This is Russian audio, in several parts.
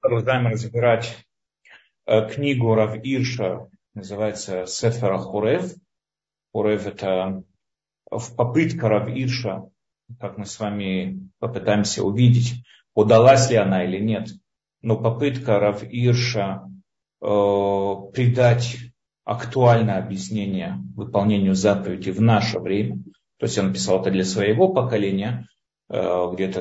Продолжаем разбирать книгу Рав Ирша, называется Сефер Хорев. Хорев — это попытка Рав Ирша, как мы с вами попытаемся увидеть, удалась ли она или нет. Но попытка Рав Ирша придать актуальное объяснение выполнению заповеди в наше время. То есть он писал это для своего поколения, где-то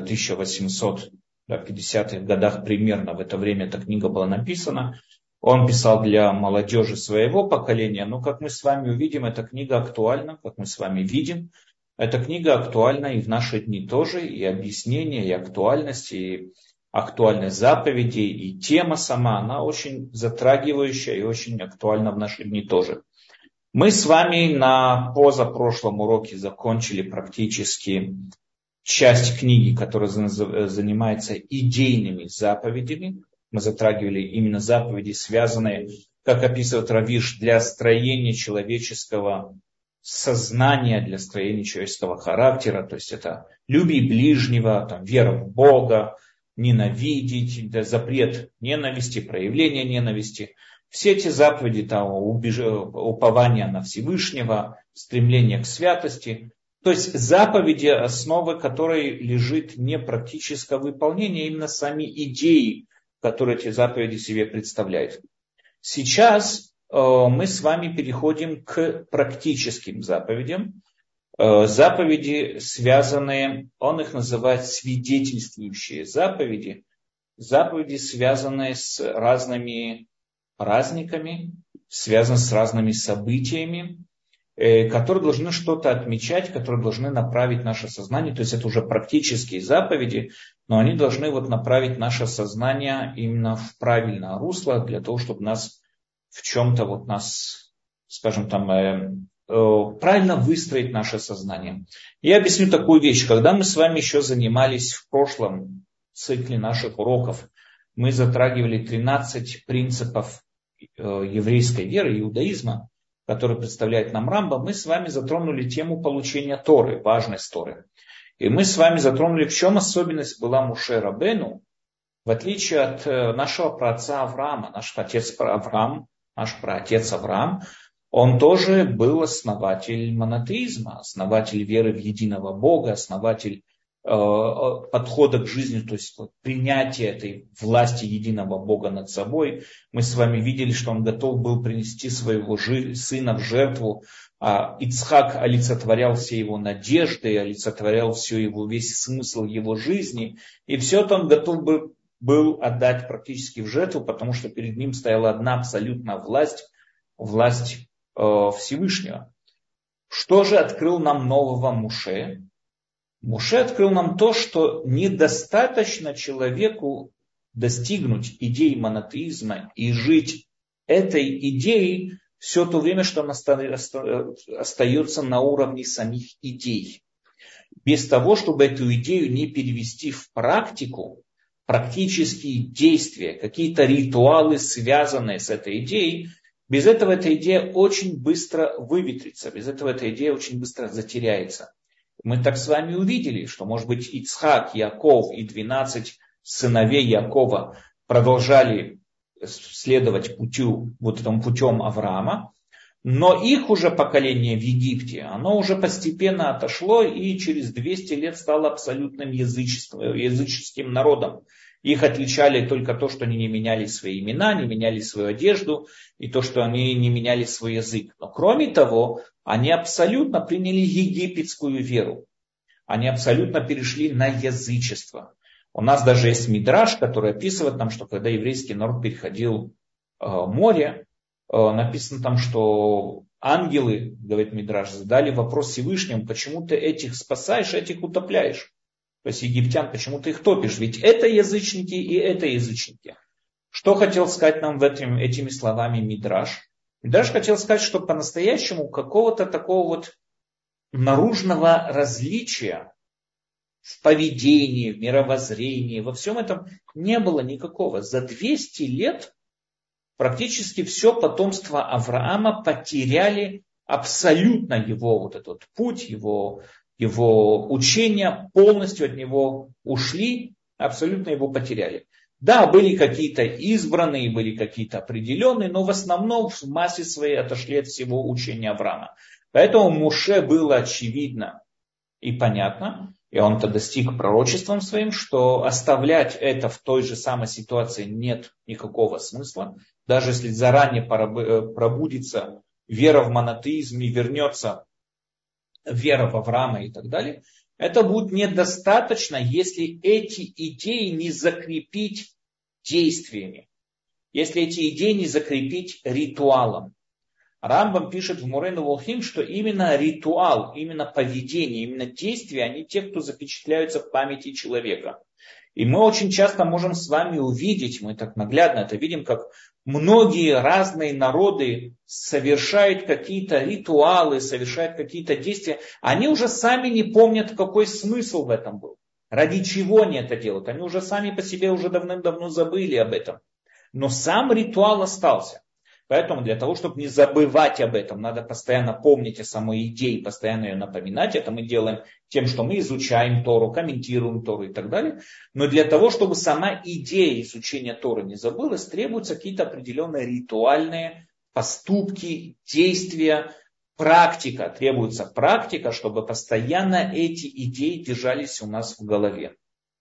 1850-х годах примерно, в это время эта книга была написана. Он писал для молодежи своего поколения, но, как мы с вами увидим, эта книга актуальна, как мы с вами видим. Эта книга актуальна и в наши дни тоже, и объяснение, и актуальность, и актуальность заповедей, и тема сама, она очень затрагивающая и очень актуальна в наши дни тоже. Мы с вами на позапрошлом уроке закончили практически часть книги, которая занимается идейными заповедями. Мы затрагивали именно заповеди, связанные, как описывает Рав Ирш, для строения человеческого сознания, для строения человеческого характера. То есть это люби ближнего, там, вера в Бога, ненавидеть, запрет ненависти, проявление ненависти. Все эти заповеди, там, упование на Всевышнего, стремление к святости. То есть заповеди, основы которой лежит не практическое выполнение, а именно сами идеи, которые эти заповеди себе представляют. Сейчас мы с вами переходим к практическим заповедям. Заповеди, связанные, он их называет свидетельствующие заповеди. Заповеди, связанные с разными праздниками, связанные с разными событиями, которые должны что-то отмечать, которые должны направить наше сознание. То есть это уже практические заповеди, но они должны направить наше сознание именно в правильное русло, для того, чтобы нас в чем-то скажем там, правильно выстроить наше сознание. Я объясню такую вещь. Когда мы с вами еще занимались в прошлом цикле наших уроков, мы затрагивали 13 принципов еврейской веры, иудаизма, который представляет нам Рамбам. Мы с вами затронули тему получения Торы, важность Торы. И мы с вами затронули, в чем особенность была Моше Рабейну, в отличие от нашего праотца Авраама. Наш отец Авраам, наш праотец Авраам, он тоже был основатель монотеизма, основатель веры в единого Бога, основатель подхода к жизни, то есть принятия этой власти единого Бога над собой. Мы с вами видели, что он готов был принести своего сына в жертву. Ицхак олицетворял все его надежды, олицетворял весь смысл его жизни. И все это он готов был отдать практически в жертву, потому что перед ним стояла одна абсолютная власть Всевышнего. Что же открыл нам нового Моше? Моше открыл нам то, что недостаточно человеку достигнуть идеи монотеизма и жить этой идеей все то время, что он остается на уровне самих идей. Без того, чтобы эту идею не перевести в практику, практические действия, какие-то ритуалы, связанные с этой идеей, без этого эта идея очень быстро выветрится, без этого эта идея очень быстро затеряется. Мы так с вами увидели, что, может быть, Ицхак, Яков и 12 сыновей Якова продолжали следовать этому путем Авраама, но их уже поколение в Египте, оно уже постепенно отошло и через 200 лет стало абсолютным языческим народом. Их отличали только то, что они не меняли свои имена, не меняли свою одежду, и то, что они не меняли свой язык. Но кроме того, они абсолютно приняли египетскую веру. Они абсолютно перешли на язычество. У нас даже есть мидраш, который описывает нам, что когда еврейский народ переходил море, написано там, что ангелы, говорит мидраш, задали вопрос Всевышнему, почему ты этих спасаешь, этих утопляешь? То есть египтян, почему ты их топишь? Ведь это язычники и это язычники. Что хотел сказать нам этими словами мидраш? Мидраш хотел сказать, что по-настоящему какого-то такого наружного различия в поведении, в мировоззрении, во всем этом не было никакого. За 200 лет практически все потомство Авраама потеряли абсолютно его этот путь, его учения, полностью от него ушли, абсолютно его потеряли. Да, были какие-то избранные, были какие-то определенные, но в основном в массе своей отошли от всего учения Авраама. Поэтому Моше было очевидно и понятно, и он-то достиг пророчеством своим, что оставлять это в той же самой ситуации нет никакого смысла. Даже если заранее пробудится вера в монотеизм и вернется вера в Авраама и так далее, это будет недостаточно, если эти идеи не закрепить действиями, если эти идеи не закрепить ритуалом. Рамбам пишет в Морейну Волхим, что именно ритуал, именно поведение, именно действия, они те, кто запечатляются в памяти человека. И мы очень часто можем с вами увидеть, мы так наглядно это видим, как многие разные народы совершают какие-то ритуалы, совершают какие-то действия. Они уже сами не помнят, какой смысл в этом был. Ради чего они это делают. Они уже сами по себе уже давным-давно забыли об этом. Но сам ритуал остался. Поэтому для того, чтобы не забывать об этом, надо постоянно помнить о самой идее, постоянно ее напоминать. Это мы делаем тем, что мы изучаем Тору, комментируем Тору и так далее. Но для того, чтобы сама идея изучения Торы не забылась, требуются какие-то определенные ритуальные поступки, действия, практика. Требуется практика, чтобы постоянно эти идеи держались у нас в голове.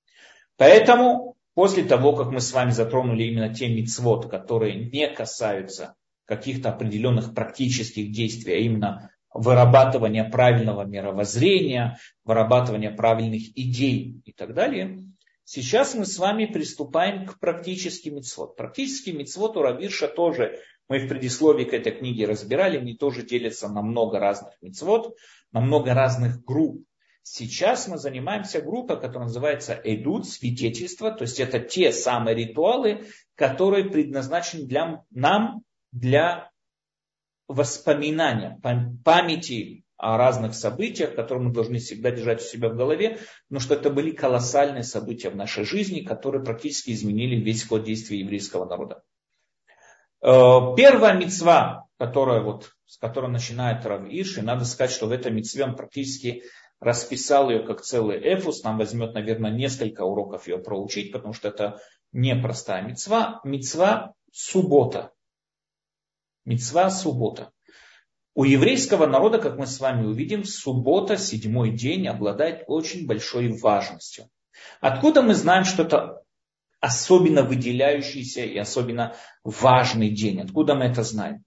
Поэтому после того, как мы с вами затронули именно те мицвот, которые не касаются каких-то определенных практических действий, а именно вырабатывания правильного мировоззрения, вырабатывания правильных идей и так далее, сейчас мы с вами приступаем к практическим мицвот. Практические мицвот у Рав Ирша тоже, мы в предисловии к этой книге разбирали, они тоже делятся на много разных мицвот, на много разных групп. Сейчас мы занимаемся группой, которая называется Эдут, свидетельство, то есть это те самые ритуалы, которые предназначены для воспоминания, памяти о разных событиях, которые мы должны всегда держать у себя в голове, но что это были колоссальные события в нашей жизни, которые практически изменили весь ход действий еврейского народа. Первая мицва, с которой начинает Рав Ирш, и надо сказать, что в этой мицве он практически расписал ее как целый эфус. Нам возьмет, наверное, несколько уроков ее проучить, потому что это непростая мицва. Мицва суббота. Мицва суббота. У еврейского народа, как мы с вами увидим, суббота, 7-й день, обладает очень большой важностью. Откуда мы знаем, что это особенно выделяющийся и особенно важный день? Откуда мы это знаем?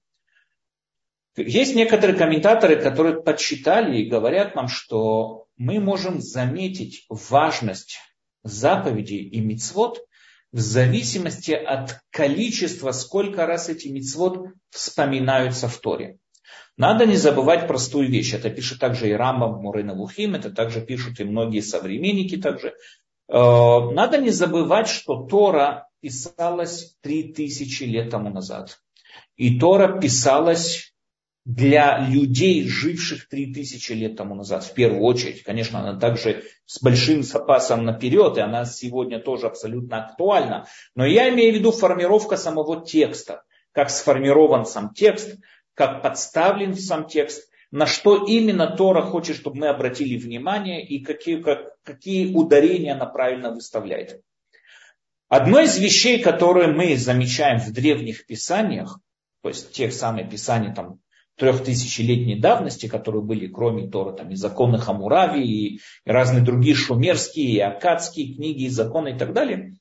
Есть некоторые комментаторы, которые подсчитали и говорят нам, что мы можем заметить важность заповедей и мицвот в зависимости от количества, сколько раз эти мицвот вспоминаются в Торе. Надо не забывать простую вещь. Это пишет также и Рамбам в Морейну Волхим, это также пишут и многие современники также. Надо не забывать, что Тора писалась 3000 лет тому назад. И Тора писалась для людей, живших 3000 лет тому назад, в первую очередь. Конечно, она также с большим запасом наперед, и она сегодня тоже абсолютно актуальна. Но я имею в виду формировка самого текста. Как сформирован сам текст, как подставлен сам текст, на что именно Тора хочет, чтобы мы обратили внимание, и какие ударения она правильно выставляет. Одно из вещей, которые мы замечаем в древних писаниях, то есть тех самых писаний, 3000-летней давности, которые были, кроме Торы, и законы Хаммурави, и разные другие шумерские, и аккадские книги, и законы и так далее.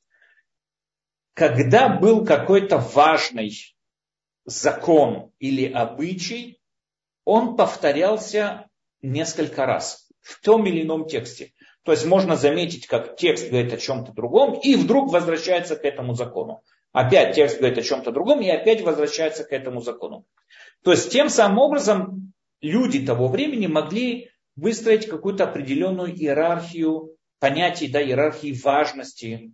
Когда был какой-то важный закон или обычай, он повторялся несколько раз в том или ином тексте. То есть можно заметить, как текст говорит о чем-то другом, и вдруг возвращается к этому закону. Опять текст говорит о чем-то другом, и опять возвращается к этому закону. То есть тем самым образом люди того времени могли выстроить какую-то определенную иерархию понятий, иерархии важности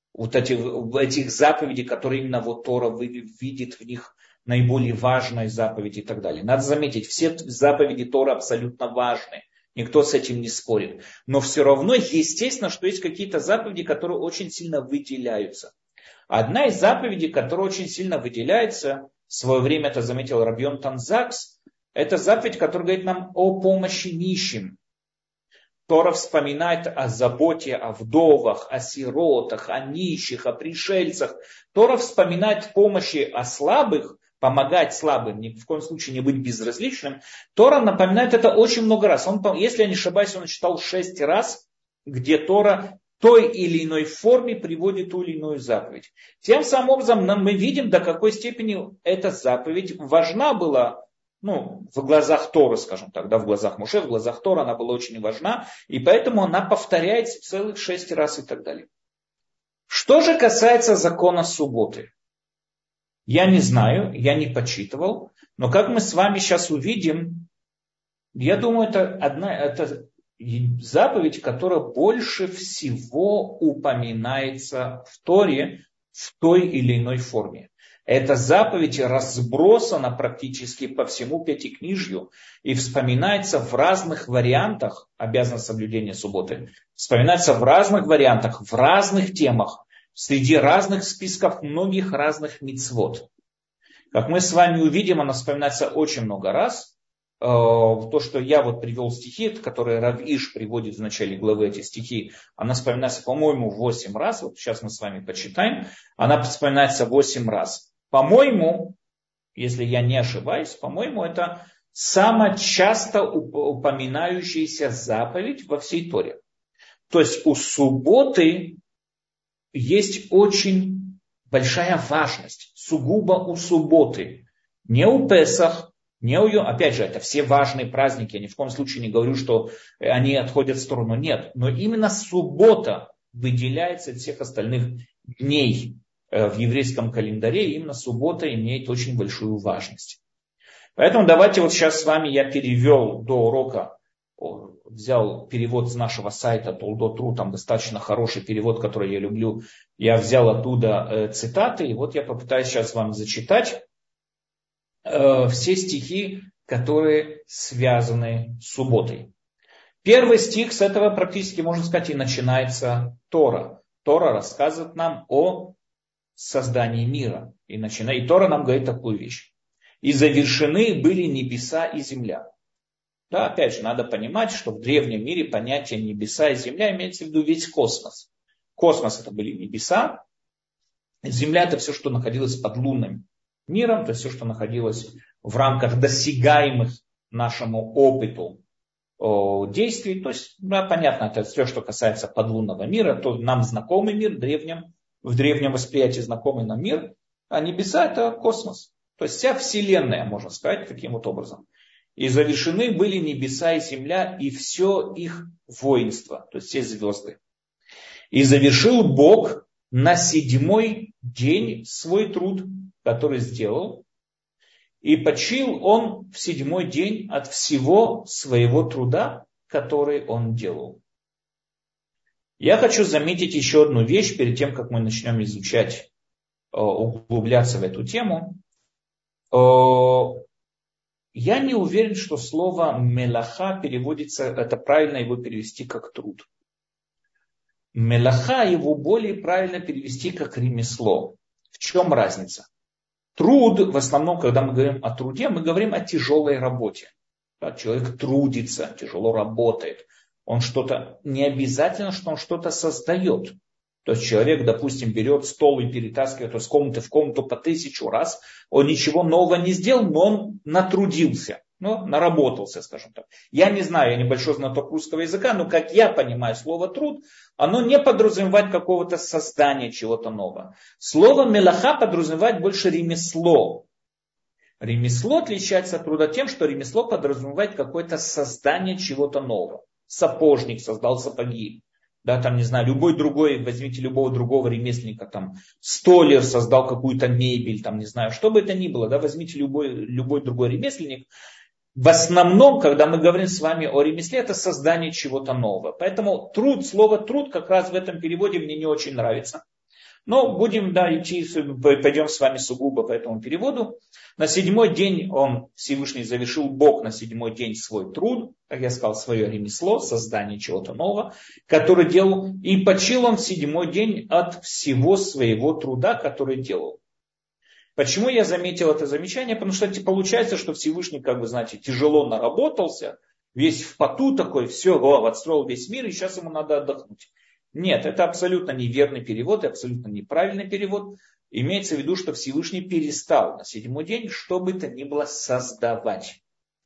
этих заповедей, которые именно Тора видит в них наиболее важные заповеди и так далее. Надо заметить, все заповеди Торы абсолютно важны. Никто с этим не спорит. Но все равно, естественно, что есть какие-то заповеди, которые очень сильно выделяются. Одна из заповедей, которая очень сильно выделяется, в свое время это заметил Рабби Йонатан Закс, это заповедь, которая говорит нам о помощи нищим. Тора вспоминает о заботе о вдовах, о сиротах, о нищих, о пришельцах. Тора вспоминает помощи о слабых, помогать слабым, ни в коем случае не быть безразличным. Тора напоминает это очень много раз. Если я не ошибаюсь, он читал 6 раз, где Тора в той или иной форме приводит ту или иную заповедь. Тем самым образом мы видим, до какой степени эта заповедь важна была. В глазах Торы, скажем так, в глазах Моше, в глазах Торы она была очень важна, и поэтому она повторяется целых 6 раз и так далее. Что же касается закона субботы? Я не знаю, я не почитывал, но как мы с вами сейчас увидим, я думаю, это заповедь, которая больше всего упоминается в Торе в той или иной форме. Эта заповедь разбросана практически по всему Пятикнижью и вспоминается в разных вариантах, обязанность соблюдения субботы, вспоминается в разных вариантах, в разных темах, среди разных списков многих разных мицвот. Как мы с вами увидим, она вспоминается очень много раз. То, что я привел стихи, которые Рав Иш приводит в начале главы, эти стихи, она вспоминается, по-моему, 8 раз. Сейчас мы с вами почитаем. Она вспоминается 8 раз. По-моему, если я не ошибаюсь, по-моему, это самая часто упоминающаяся заповедь во всей Торе. То есть у субботы есть очень большая важность, сугубо у субботы. Не у Песах, не у Йом, опять же, это все важные праздники, я ни в коем случае не говорю, что они отходят в сторону, нет. Но именно суббота выделяется от всех остальных дней в еврейском календаре, и именно суббота имеет очень большую важность. Поэтому давайте сейчас с вами я перевел до урока, взял перевод с нашего сайта Толдот.ру, там достаточно хороший перевод, который я люблю. Я взял оттуда цитаты, и я попытаюсь сейчас вам зачитать все стихи, которые связаны с субботой. Первый стих, с этого практически, можно сказать, и начинается Тора. Тора рассказывает нам о создании мира. И Тора нам говорит такую вещь. И завершены были небеса и земля. Да, опять же, надо понимать, что в древнем мире понятие небеса и земля имеется в виду весь космос. Космос это были небеса, земля это все, что находилось под лунным миром, то есть все, что находилось в рамках досягаемых нашему опыту действий. То есть, понятно, это все, что касается подлунного мира, то нам знакомый мир, в древнем восприятии знакомый нам мир, а небеса это космос. То есть вся вселенная, можно сказать, таким образом. И завершены были небеса и земля, и все их воинство, то есть все звезды. И завершил Бог на 7-й день свой труд, который сделал, и почил он в 7-й день от всего своего труда, который он делал. Я хочу заметить еще одну вещь, перед тем, как мы начнем изучать, углубляться в эту тему. Я не уверен, что слово «мелаха» переводится, это правильно его перевести как «труд». «Мелаха» его более правильно перевести как «ремесло». В чем разница? Труд, в основном, когда мы говорим о труде, мы говорим о тяжелой работе. Человек трудится, тяжело работает. Он не обязательно, что он что-то создает. То есть человек, допустим, берет стол и перетаскивает из комнаты в комнату по 1000 раз. Он ничего нового не сделал, но он натрудился, наработался, скажем так. Я не знаю, я небольшой знаток русского языка, но как я понимаю слово труд, оно не подразумевает какого-то создания чего-то нового. Слово мелаха подразумевает больше ремесло. Ремесло отличается от труда тем, что ремесло подразумевает какое-то создание чего-то нового. Сапожник создал сапоги. Любой другой, возьмите любого другого ремесленника, столяр создал какую-то мебель, что бы это ни было, возьмите любой другой ремесленник. В основном, когда мы говорим с вами о ремесле, это создание чего-то нового. Поэтому слово труд как раз в этом переводе мне не очень нравится. Но будем пойдем с вами сугубо по этому переводу. На 7-й день Всевышний завершил Бог на 7-й день свой труд, как я сказал, свое ремесло, создание чего-то нового, который делал, и почил он в 7-й день от всего своего труда, который делал. Почему я заметил это замечание? Потому что получается, что Всевышний, тяжело наработался, весь в поту такой, все, отстроил весь мир, и сейчас ему надо отдохнуть. Нет, это абсолютно неверный перевод, абсолютно неправильный перевод. Имеется в виду, что Всевышний перестал на седьмой день, что бы то ни было, создавать.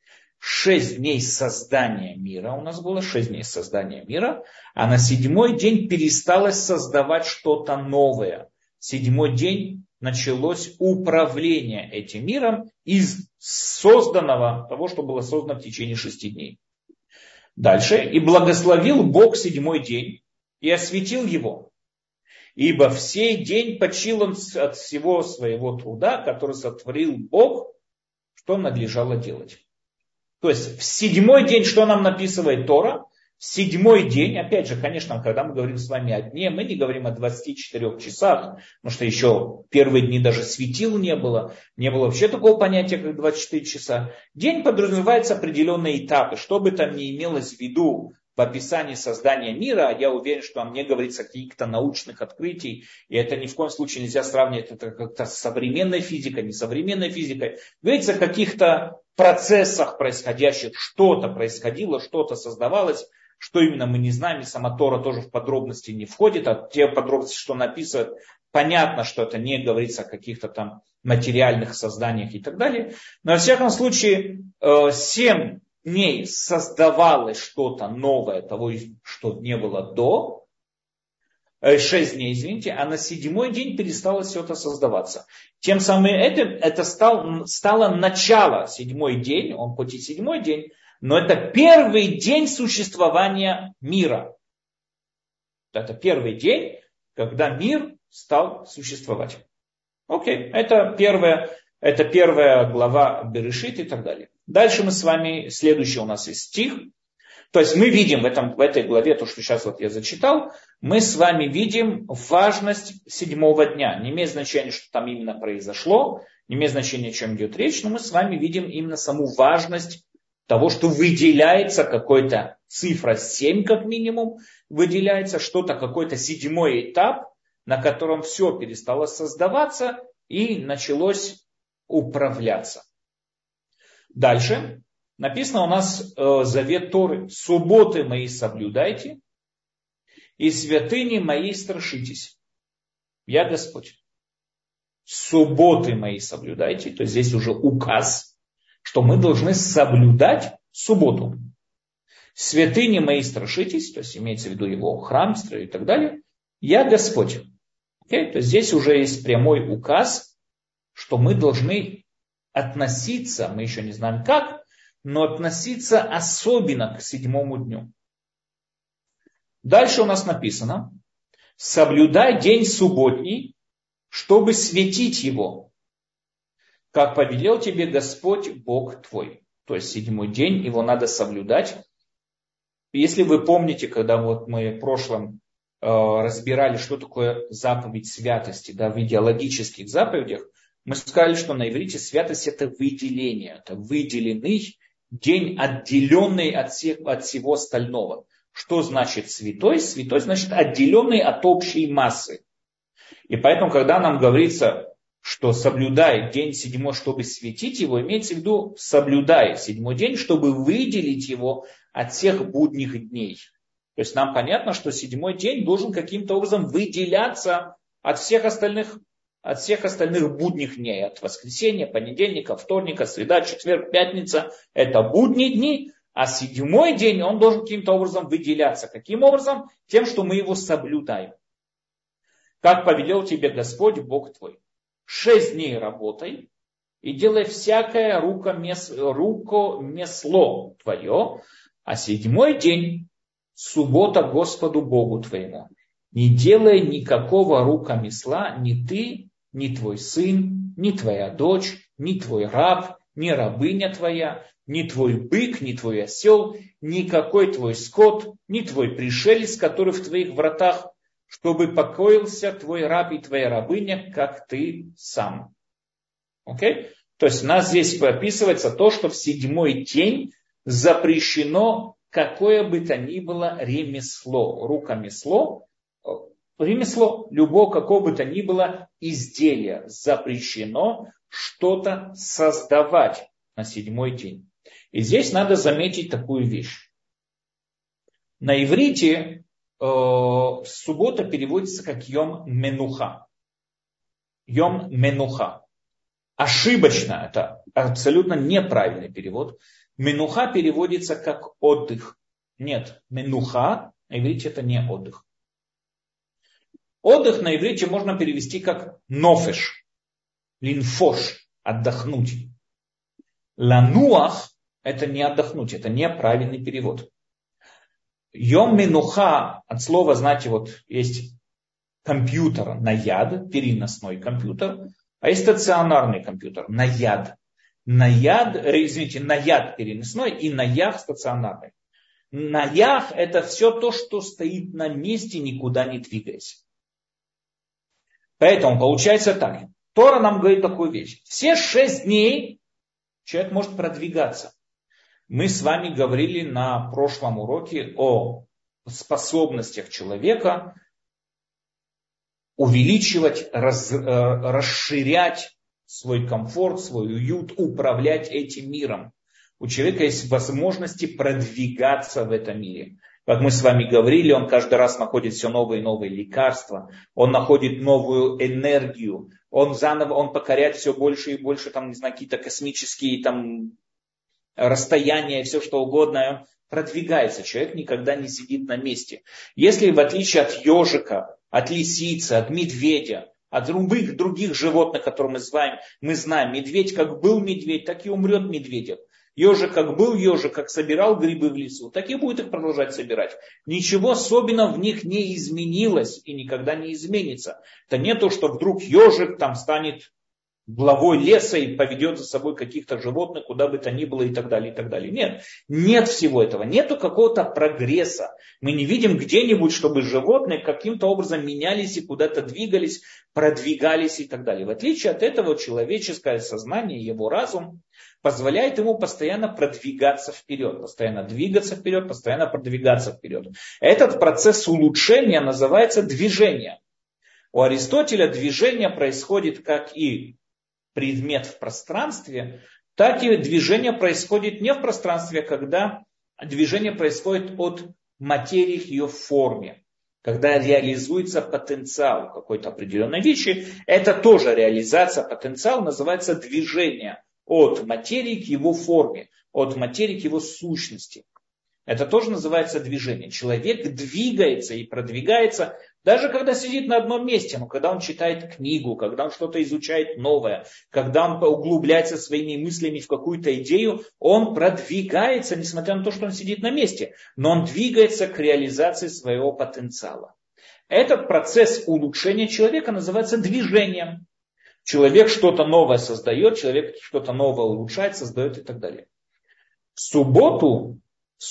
6 дней создания мира у нас было, 6 дней создания мира, а на седьмой день пересталось создавать что-то новое. Седьмой день началось управление этим миром из созданного, того, что было создано в течение 6 дней. Дальше. «И благословил Бог седьмой день и осветил его, ибо в сей день почил он от всего своего труда, который сотворил Бог, что надлежало делать». То есть в седьмой день, что нам написывает Тора? В седьмой день, опять же, конечно, когда мы говорим с вами о дне, мы не говорим о 24 часах, потому что еще первые дни даже светил не было вообще такого понятия, как 24 часа. День подразумевается определенные этапы, что бы там ни имелось в виду в описании создания мира, я уверен, что там не говорится о каких-то научных открытий, и это ни в коем случае нельзя сравнивать это как-то с современной физикой, несовременной физикой. Говорится о каких-то процессах происходящих, что-то происходило, что-то создавалось, что именно мы не знаем, и сама Тора тоже в подробности не входит, а те подробности, что написывают, понятно, что это не говорится о каких-то там материальных созданиях и так далее. Но во всяком случае, 7 дней создавалось что-то новое, того, что не было до, 6 дней, извините, а на седьмой день перестало все это создаваться. Тем самым это стало начало, седьмой день, он хоть и седьмой день, но это первый день существования мира. Это первый день, когда мир стал существовать. Окей, это первая глава Берешит и так далее. Дальше мы с вами, следующий у нас есть стих. То есть мы видим в этой главе, то, что сейчас вот я зачитал, мы с вами видим важность седьмого дня. Не имеет значения, что там именно произошло, не имеет значения, о чем идет речь, но мы с вами видим именно саму важность того, что выделяется какая-то цифра 7 как минимум, выделяется что-то, какой-то седьмой этап, на котором все перестало создаваться и началось управляться. Дальше. Написано у нас завет Торы: «Субботы мои соблюдайте, и святыни мои страшитесь. Я Господь». Субботы мои соблюдайте, то есть здесь уже указ, что мы должны соблюдать субботу. Святыни мои страшитесь, то есть имеется в виду его храм и так далее. Я Господь. Okay? То есть здесь уже есть прямой указ, что мы должны относиться, мы еще не знаем как, но относиться особенно к седьмому дню. Дальше у нас написано: соблюдай день субботний, чтобы светить его, как повелел тебе Господь Бог твой. То есть седьмой день, его надо соблюдать. Если вы помните, когда вот мы в прошлом разбирали, что такое заповедь святости, да, в идеологических заповедях, мы сказали, что на иврите святость — это выделение, это выделенный день, отделенный от всего остального. Что значит святой? Святой значит отделенный от общей массы. И поэтому, когда нам говорится, что соблюдай день седьмой, чтобы светить его, имеется в виду соблюдай седьмой день, чтобы выделить его от всех будних дней. То есть нам понятно, что седьмой день должен каким-то образом выделяться от всех остальных будних дней, от воскресенья, понедельника, вторника, среда, четверг, пятница. Это будние дни, а седьмой день он должен каким-то образом выделяться. Каким образом? Тем, что мы его соблюдаем. Как повелел тебе Господь Бог твой. 6 дней работай и делай всякое рукомесло твое, а седьмой день суббота Господу Богу твоему. Не делай никакого рукомесла ни ты, ни твой сын, ни твоя дочь, ни твой раб, ни рабыня твоя, ни твой бык, ни твой осел, никакой твой скот, ни твой пришелец, который в твоих вратах, чтобы покоился твой раб и твоя рабыня, как ты сам. Окей? То есть у нас здесь описывается то, что в седьмой день запрещено какое бы то ни было ремесло, рукомесло, ремесло, любое какое бы то ни было изделие. Запрещено что-то создавать на седьмой день. И здесь надо заметить такую вещь. На иврите суббота переводится как Йом Менуха. Йом Менуха. Ошибочно, это абсолютно неправильный перевод. Менуха переводится как отдых. Нет, менуха на иврите это не отдых. Отдых на иврите можно перевести как нофеш, линфош, отдохнуть. Лануах это не отдохнуть, это неправильный перевод. Йом менуха от слова, знаете, вот есть компьютер наяд, переносной компьютер, а есть стационарный компьютер наяд. Наяд переносной и наях стационарный. Наях это все то, что стоит на месте, никуда не двигаясь. Поэтому получается так. Тора нам говорит такую вещь. Все 6 дней человек может продвигаться. Мы с вами говорили на прошлом уроке о способностях человека увеличивать, расширять свой комфорт, свой уют, управлять этим миром. У человека есть возможности продвигаться в этом мире. Как мы с вами говорили, он каждый раз находит все новые и новые лекарства, он находит новую энергию, он покоряет все больше и больше, там, не знаю, какие-то космические там, расстояния, все что угодно, и он продвигается. Человек никогда не сидит на месте. Если в отличие от ежика, от лисицы, от медведя, от любых других животных, которые мы знаем, медведь как был медведь, так и умрет медведем. Ежик как был ежик, как собирал грибы в лесу, так и будет их продолжать собирать. Ничего особенного в них не изменилось и никогда не изменится. Это не то, что вдруг ежик там станет главой леса и поведет за собой каких-то животных, куда бы то ни было и так далее, и так далее. Нет, нет всего этого, нету какого-то прогресса. Мы не видим где-нибудь, чтобы животные каким-то образом менялись и куда-то двигались, продвигались и так далее. В отличие от этого человеческое сознание, его разум позволяет ему постоянно продвигаться вперед, постоянно двигаться вперед, постоянно продвигаться вперед. Этот процесс улучшения называется движение. У Аристотеля движение происходит как и предмет в пространстве, так и движение происходит не в пространстве, когда движение происходит от материи к ее форме. Когда реализуется потенциал какой-то определенной вещи, это тоже реализация потенциала, называется движение от материи к его форме, от материи к его сущности. Это тоже называется движение. Человек двигается и продвигается, даже когда сидит на одном месте, но когда он читает книгу, когда он что-то изучает новое, когда он углубляется своими мыслями в какую-то идею, он продвигается, несмотря на то, что он сидит на месте, но он двигается к реализации своего потенциала. Этот процесс улучшения человека называется движением. Человек что-то новое создает, человек что-то новое улучшает, создает и так далее. В субботу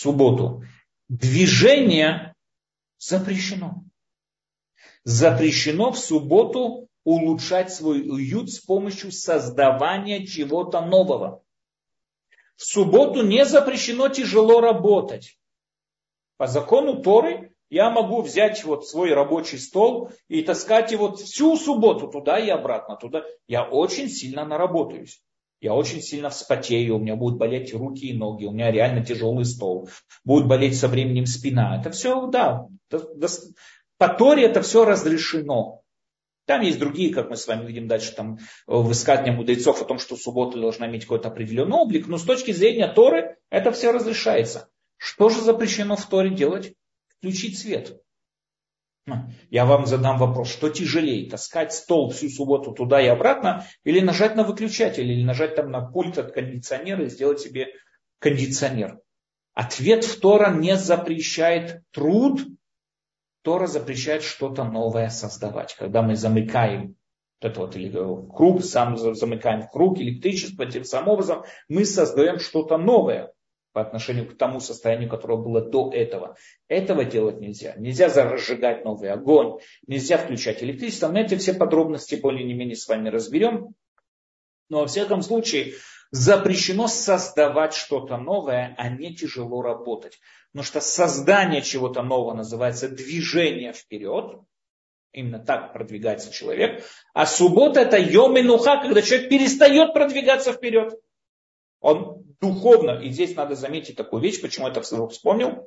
движение запрещено. Запрещено в субботу улучшать свой уют с помощью создавания чего-то нового. В субботу не запрещено тяжело работать. По закону Торы я могу взять вот свой рабочий стол и таскать его всю субботу туда и обратно. Туда. Я очень сильно наработаюсь. Я очень сильно вспотею, у меня будут болеть руки и ноги, у меня реально тяжелый стол, будет болеть со временем спина. Это все, да, по Торе это все разрешено. Там есть другие, как мы с вами видим дальше, там высказывания мудрецов о том, что суббота должна иметь какой-то определенный облик, но с точки зрения Торы это все разрешается. Что же запрещено в Торе делать? Включить свет. Я вам задам вопрос, что тяжелее, таскать стол всю субботу туда и обратно, или нажать на выключатель, или нажать там на пульт от кондиционера и сделать себе кондиционер? Ответ в Тора не запрещает труд, Тора запрещает что-то новое создавать. Когда мы замыкаем или круг, замыкаем в круг электричество, тем самым образом мы создаем что-то новое по отношению к тому состоянию, которое было до этого. Этого делать нельзя. Нельзя разжигать новый огонь, нельзя включать электричество. Мы эти все подробности более-менее с вами разберем. Но во всяком случае запрещено создавать что-то новое, а не тяжело работать. Потому что создание чего-то нового называется движение вперед. Именно так продвигается человек. А суббота это йом менуха, когда человек перестает продвигаться вперед. Он духовно, и здесь надо заметить такую вещь, почему я это вспомнил.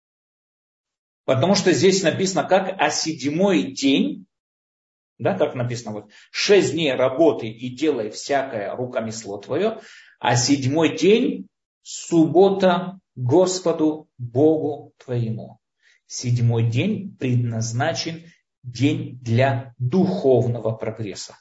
Потому что здесь написано как о 7-й день, да, как написано, вот, 6 дней работы и делай всякое рукомесло твое, а 7-й день суббота Господу Богу твоему. 7-й день предназначен день для духовного прогресса,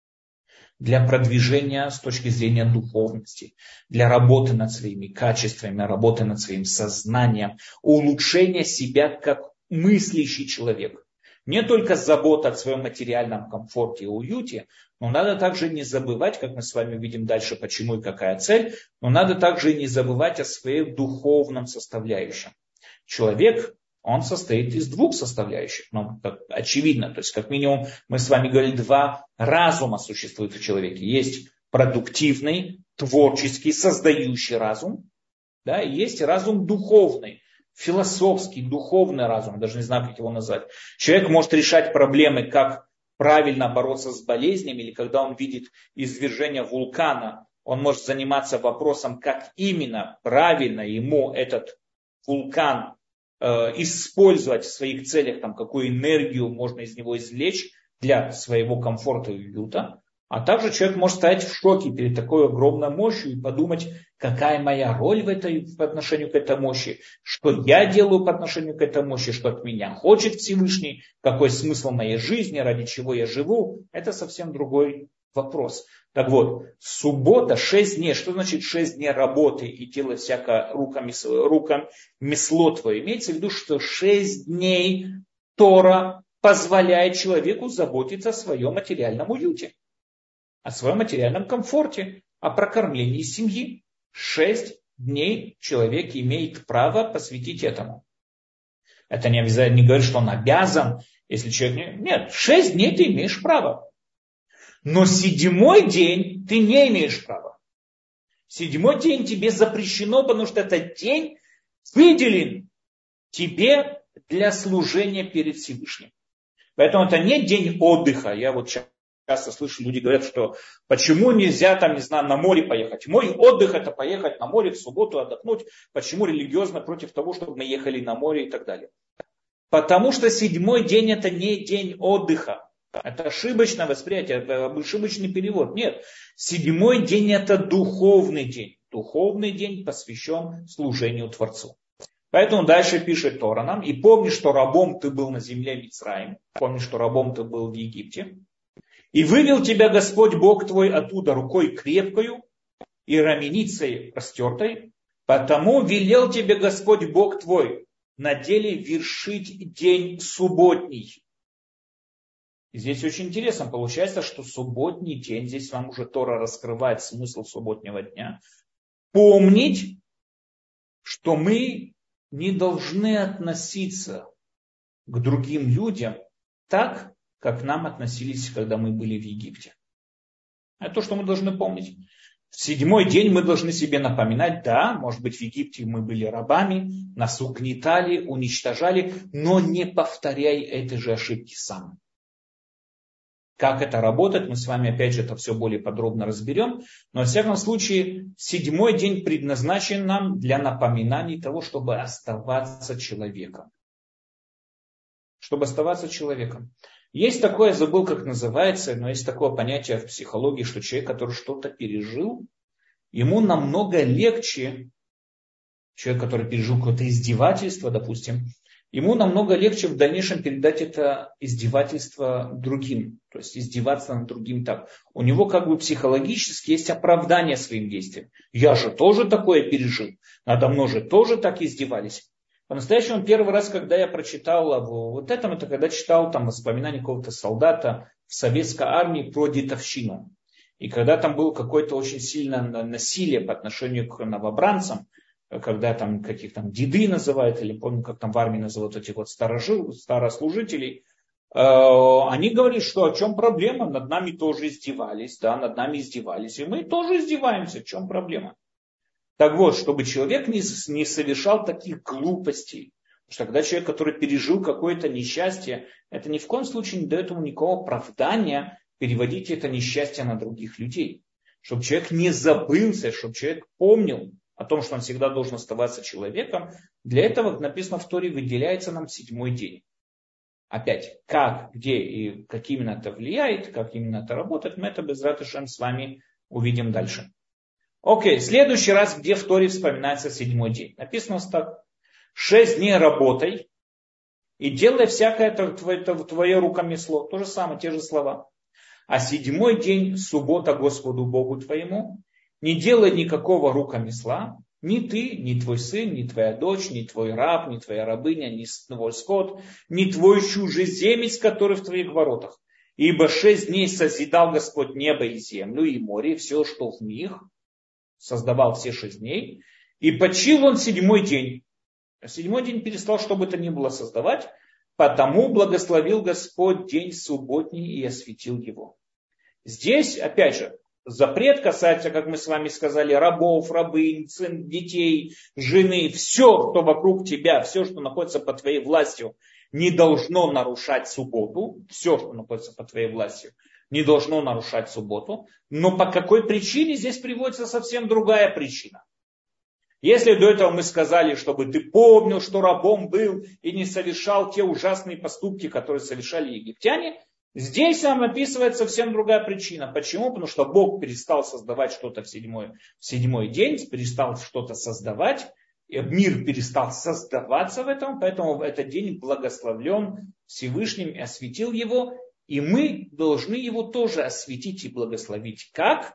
для продвижения с точки зрения духовности, для работы над своими качествами, работы над своим сознанием, улучшения себя как мыслящий человек. Не только забота о своем материальном комфорте и уюте, но надо также не забывать, как мы с вами видим дальше, почему и какая цель, но надо также не забывать о своем духовном составляющем. Человек, он состоит из 2 составляющих, ну, очевидно, то есть как минимум мы с вами говорили, 2 разума существуют в человеке. Есть продуктивный, творческий, создающий разум, да, и есть разум духовный, философский, духовный разум, даже не знаю, как его назвать. Человек может решать проблемы, как правильно бороться с болезнями, или когда он видит извержение вулкана, он может заниматься вопросом, как именно правильно ему этот вулкан использовать в своих целях, там, какую энергию можно из него извлечь для своего комфорта и уюта. А также человек может стоять в шоке перед такой огромной мощью и подумать, какая моя роль по отношению к этой мощи, что я делаю по отношению к этой мощи, что от меня хочет Всевышний, какой смысл моей жизни, ради чего я живу. Это совсем другой вопрос. Так вот, суббота, 6 дней. Что значит 6 дней работы и делать всякое рукомесло твое? Имеется в виду, что 6 дней Тора позволяет человеку заботиться о своем материальном уюте, о своем материальном комфорте, о прокормлении семьи. 6 дней человек имеет право посвятить этому. Это не обязательно, не говорит, что он обязан, если человек... Нет, 6 дней ты имеешь право. Но 7-й день ты не имеешь права. 7-й день тебе запрещено, потому что этот день выделен тебе для служения перед Всевышним. Поэтому это не день отдыха. Я вот часто слышу, люди говорят, что почему нельзя там, не знаю, на море поехать. Мой отдых это поехать на море в субботу отдохнуть. Почему религиозно против того, чтобы мы ехали на море и так далее. Потому что 7-й день это не день отдыха. Это ошибочное восприятие, это ошибочный перевод. Нет, 7-й день это духовный день. Духовный день посвящен служению Творцу. Поэтому дальше пишет Тора нам. И помни, что рабом ты был на земле Мицраим. Помни, что рабом ты был в Египте. И вывел тебя Господь Бог твой оттуда рукой крепкою и раменицей растертой. Потому велел тебе Господь Бог твой на деле вершить день субботний. И здесь очень интересно, получается, что субботний день, здесь вам уже Тора раскрывает смысл субботнего дня, помнить, что мы не должны относиться к другим людям так, как к нам относились, когда мы были в Египте. Это то, что мы должны помнить. В 7-й день мы должны себе напоминать, да, может быть в Египте мы были рабами, нас угнетали, уничтожали, но не повторяй этой же ошибки сам. Как это работает, мы с вами опять же это все более подробно разберем. Но во всяком случае, 7-й день предназначен нам для напоминаний того, чтобы оставаться человеком. Чтобы оставаться человеком. Есть такое, я забыл, как называется, но есть такое понятие в психологии, что человек, который что-то пережил, ему намного легче, человек, который пережил какое-то издевательство, допустим, ему намного легче в дальнейшем передать это издевательство другим. То есть издеваться над другим так. У него как бы психологически есть оправдание своим действиям. Я же тоже такое пережил. Надо мной же тоже так издевались. По-настоящему первый раз, когда я прочитал вот этом, это когда читал там воспоминания какого-то солдата в советской армии про детовщину. И когда там было какое-то очень сильное насилие по отношению к новобранцам, когда там каких там деды называют, или помню, как там в армии называют этих вот старослужителей, они говорили, что о чем проблема, над нами тоже издевались, да, над нами издевались, и мы тоже издеваемся, в чем проблема. Так вот, чтобы человек не совершал таких глупостей, потому что когда человек, который пережил какое-то несчастье, это ни в коем случае не дает ему никакого оправдания переводить это несчастье на других людей. чтобы человек не забылся, чтобы человек помнил о том, что он всегда должен оставаться человеком. Для этого написано в Торе, выделяется нам 7-й день. Опять, как, где и как именно это влияет, как именно это работает, мы это Безрат Ашем с вами увидим дальше. Окей, следующий раз, где в Торе вспоминается 7-й день. Написано так. 6 дней работай и делай всякое твое рукомесло. То же самое, те же слова. А 7-й день, суббота Господу Богу твоему, не делай никакого рукомесла, ни ты, ни твой сын, ни твоя дочь, ни твой раб, ни твоя рабыня, ни твой скот, ни твой чужеземец, который в твоих воротах. Ибо 6 дней созидал Господь небо и землю, и море, и все, что в них, создавал все 6 дней, и почил он 7-й день. 7-й день перестал, что бы то ни было создавать, потому благословил Господь день субботний и осветил его. Здесь, опять же, запрет касается, как мы с вами сказали, рабов, рабынь, детей, жены, все, что вокруг тебя, все, что находится под твоей властью, не должно нарушать субботу. Все, что находится под твоей властью, не должно нарушать субботу. Но по какой причине здесь приводится совсем другая причина. Если до этого мы сказали, чтобы ты помнил, что рабом был и не совершал те ужасные поступки, которые совершали египтяне, здесь нам описывается совсем другая причина. Почему? Потому что Бог перестал создавать что-то в 7-й день, перестал что-то создавать, мир перестал создаваться в этом, поэтому этот день благословлен Всевышним и осветил его, и мы должны его тоже осветить и благословить. Как?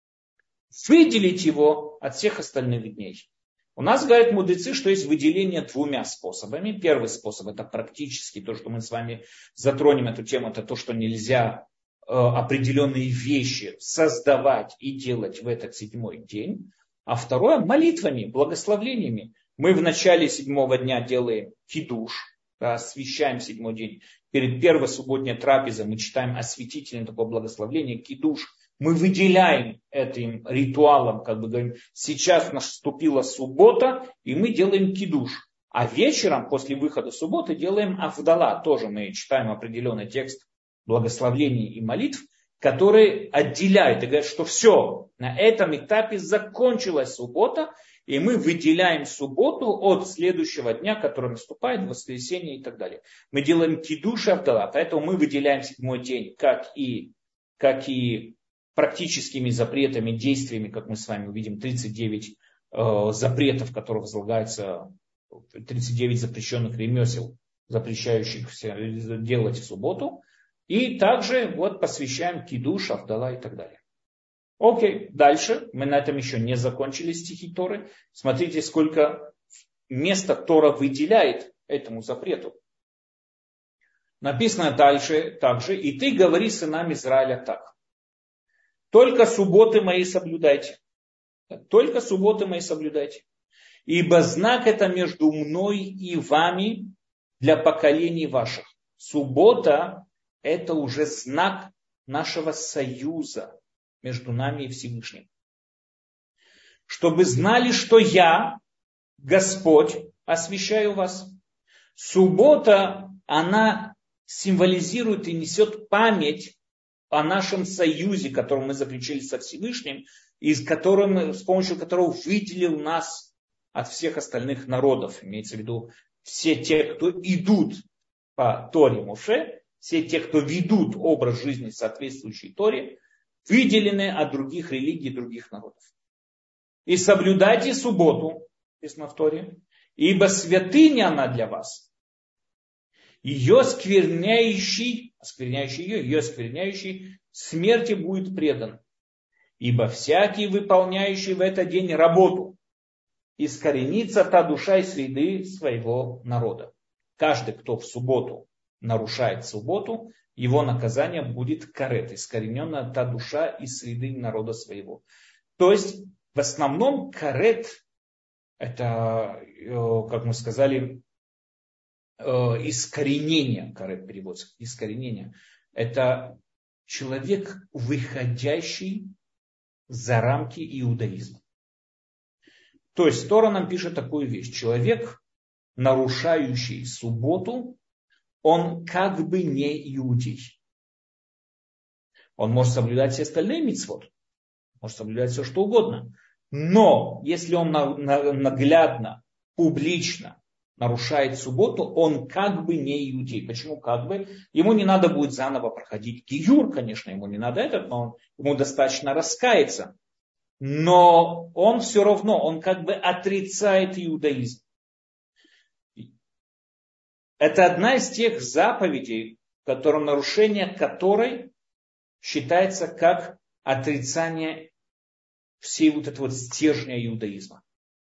Выделить его от всех остальных дней. У нас говорят мудрецы, что есть выделение 2 способами. Первый способ — это практически то, что мы с вами затронем эту тему, это то, что нельзя определенные вещи создавать и делать в этот 7-й день. А второе — молитвами, благословлениями. Мы в начале 7-го дня делаем кидуш, освящаем 7-й день. Перед первой субботней трапезой мы читаем осветительное такое благословление, кидуш. Мы выделяем этим ритуалом, как бы говорим, сейчас наступила суббота, и мы делаем кидуш. А вечером, после выхода субботы, делаем авдала. Тоже мы читаем определенный текст благословлений и молитв, который отделяет и говорит, что все, на этом этапе закончилась суббота, и мы выделяем субботу от следующего дня, который наступает, воскресенье и так далее. Мы делаем кидуш и авдала, поэтому мы выделяем 7-й день, как и практическими запретами, действиями, как мы с вами увидим, 39 запретов, которые возлагаются, 39 запрещенных ремесел, запрещающих делать в субботу. И также вот посвящаем кидуш, авдала и так далее. Окей, дальше. Мы на этом еще не закончили стихи Торы. Смотрите, сколько места Тора выделяет этому запрету. Написано дальше также: «И ты говори сынам Израиля так. Только субботы мои соблюдайте. Только субботы мои соблюдайте. Ибо знак это между мной и вами для поколений ваших». Суббота — это уже знак нашего союза между нами и Всевышним. Чтобы знали, что я, Господь, освящаю вас. Суббота, она символизирует и несет память о нашем союзе, который мы заключили со Всевышним, и с помощью которого выделил нас от всех остальных народов. Имеется в виду все те, кто идут по Торе Моше, все те, кто ведут образ жизни, соответствующий Торе, выделены от других религий, других народов. «И соблюдайте субботу», написано в Торе, «ибо святыня она для вас. Ее оскверняющий смерти будет предан. Ибо всякий, выполняющий в этот день работу, искоренится та душа из среды своего народа». Каждый, кто в субботу нарушает субботу, его наказание будет карет, искорененная та душа из среды народа своего. То есть, в основном карет, это, как мы сказали, искоренение, карет переводится, искоренение. Это человек, выходящий за рамки иудаизма. То есть Тора нам пишет такую вещь. Человек, нарушающий субботу, он как бы не иудей. Он может соблюдать все остальные мицвот, может соблюдать все, что угодно. Но если он наглядно, публично нарушает субботу, он как бы не иудей. Почему как бы? Ему не надо будет заново проходить гиюр, конечно, ему не надо но ему достаточно раскаяться. Но он все равно, он как бы отрицает иудаизм. Это одна из тех заповедей, нарушение которой считается как отрицание всей вот этого стержня иудаизма.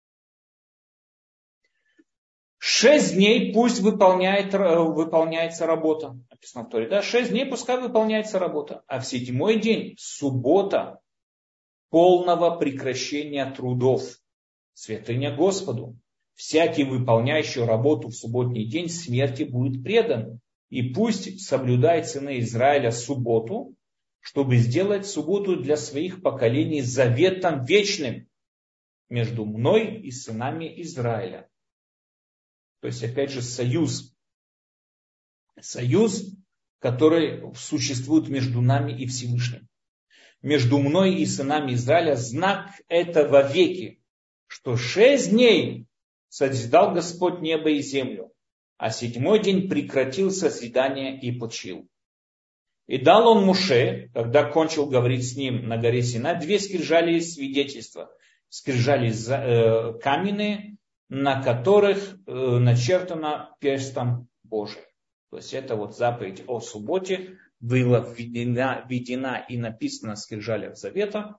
6 дней пусть выполняется работа. Написано в Торе, да? 6 дней пускай выполняется работа. А в 7-й день, суббота, полного прекращения трудов. Святыня Господу. Всякий, выполняющий работу в субботний день, смерти будет предан. И пусть соблюдает сыны Израиля субботу, чтобы сделать субботу для своих поколений заветом вечным между мной и сынами Израиля. То есть, опять же, союз. Союз, который существует между нами и Всевышним. Между мной и сынами Израиля знак этого веки, что 6 дней созидал Господь небо и землю, а 7-й день прекратил созидание и почил. И дал он Моше, когда кончил говорить с ним на горе Синай, 2 скрижали свидетельства. Скрижали каменные, на которых начертано перстом Божиим. То есть это вот заповедь о субботе была введена и написана на скрижалях завета.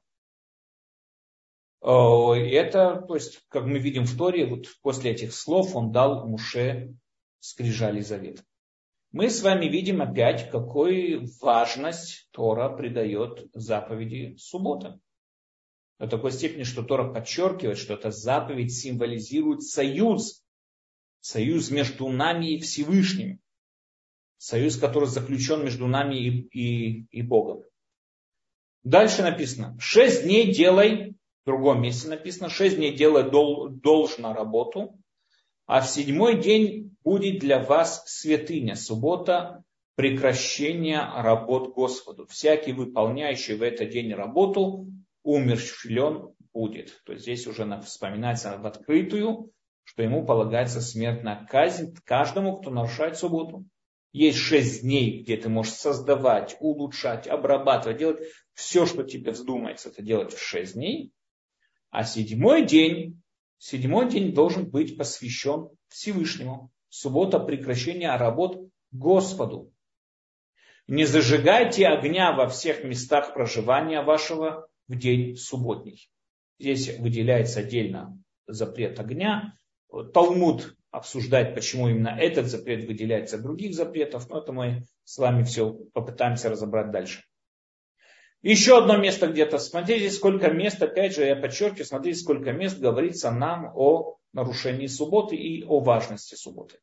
Это, то есть, как мы видим в Торе, вот после этих слов он дал Моше скрижали завета. Мы с вами видим опять, какую важность Тора придает заповеди субботы. До такой степени, что Тора подчеркивает, что эта заповедь символизирует союз. Союз между нами и Всевышним. Союз, который заключен между нами и Богом. Дальше написано, 6 дней делай, в другом месте написано, 6 дней делай должно работу, а в 7-й день будет для вас святыня, суббота, прекращение работ Господу. Всякий, выполняющий в этот день работу, умерщвлен будет. То есть здесь уже вспоминается в открытую, что ему полагается смертная казнь каждому, кто нарушает субботу. Есть 6 дней, где ты можешь создавать, улучшать, обрабатывать, делать все, что тебе вздумается, это делать в 6 дней. А 7-й день должен быть посвящен Всевышнему. Суббота прекращения работ Господу. Не зажигайте огня во всех местах проживания вашего в день субботний. Здесь выделяется отдельно запрет огня. Талмуд обсуждает, почему именно этот запрет выделяется от других запретов, но это мы с вами все попытаемся разобрать дальше. Еще одно место где-то. Смотрите, сколько мест, опять же, я подчеркиваю, смотрите, сколько мест говорится нам о нарушении субботы и о важности субботы.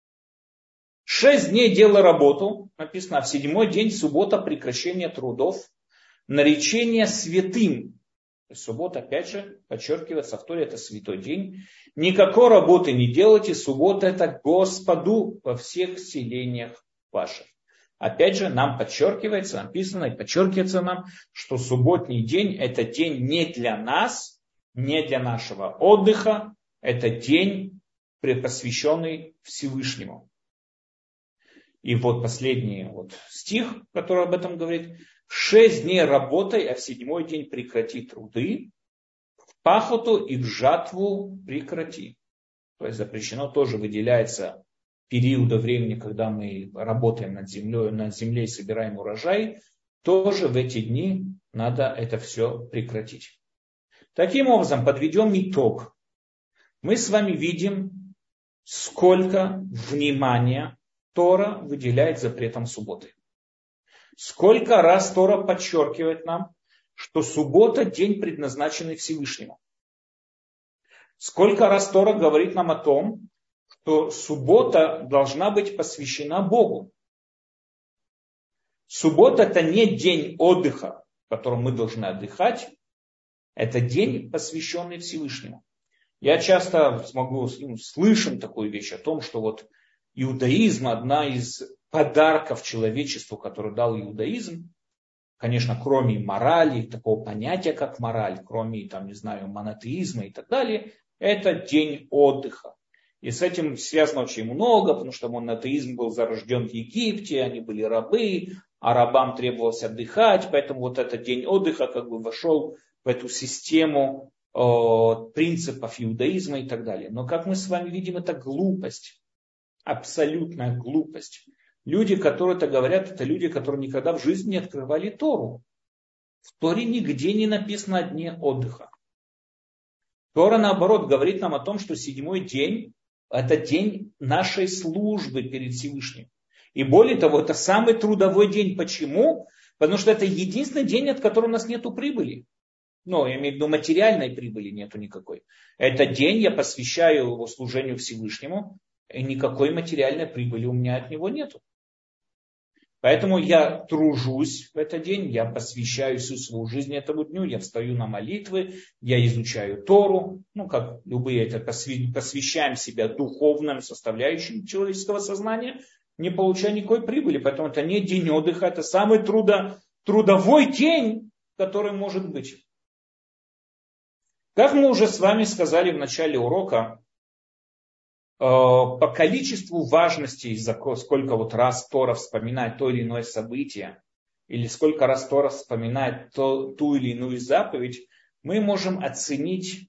6 дней делай работу, написано, а в 7-й день суббота прекращение трудов, наречение святым. Суббота, опять же, подчеркивается, в Торе это святой день. Никакой работы не делайте, суббота это Господу во всех селениях ваших. Опять же, нам подчеркивается, написано и подчеркивается нам, что субботний день это день не для нас, не для нашего отдыха, это день, посвященный Всевышнему. И вот последний стих, который об этом говорит. 6 дней работай, а в 7-й день прекрати труды, в пахоту и в жатву прекрати. То есть запрещено, тоже выделяется периода времени, когда мы работаем над землей и собираем урожай, тоже в эти дни надо это все прекратить. Таким образом, подведем итог. Мы с вами видим, сколько внимания Тора выделяет запретам субботы. Сколько раз Тора подчеркивает нам, что суббота – день, предназначенный Всевышнему. Сколько раз Тора говорит нам о том, что суббота должна быть посвящена Богу. Суббота – это не день отдыха, в котором мы должны отдыхать. Это день, посвященный Всевышнему. Я часто слышим такую вещь о том, что иудаизм – одна из подарков человечеству, который дал иудаизм, конечно, кроме морали, такого понятия, как мораль, кроме, там, не знаю, монотеизма и так далее, это день отдыха. И с этим связано очень много, потому что монотеизм был зарожден в Египте, они были рабы, а рабам требовалось отдыхать, поэтому вот этот день отдыха как бы вошел в эту систему принципов иудаизма и так далее. Но как мы с вами видим, это глупость, абсолютная глупость. Люди, которые это говорят, это люди, которые никогда в жизни не открывали Тору. В Торе нигде не написано о дне отдыха. Тора, наоборот, говорит нам о том, что 7-й день – это день нашей службы перед Всевышним. И более того, это самый трудовой день. Почему? Потому что это единственный день, от которого у нас нет прибыли. Ну, я имею в виду, материальной прибыли нету никакой. Этот день я посвящаю его служению Всевышнему, и никакой материальной прибыли у меня от него нету. Поэтому я тружусь в этот день, я посвящаю всю свою жизнь этому дню, я встаю на молитвы, я изучаю Тору, ну, как любые, это посвящаем себя духовным составляющим человеческого сознания, не получая никакой прибыли. Поэтому это не день отдыха, это самый трудовой день, который может быть. Как мы уже с вами сказали в начале урока, по количеству важности, сколько вот раз Тора вспоминает то или иное событие, или сколько раз Тора вспоминает ту или иную заповедь, мы можем оценить,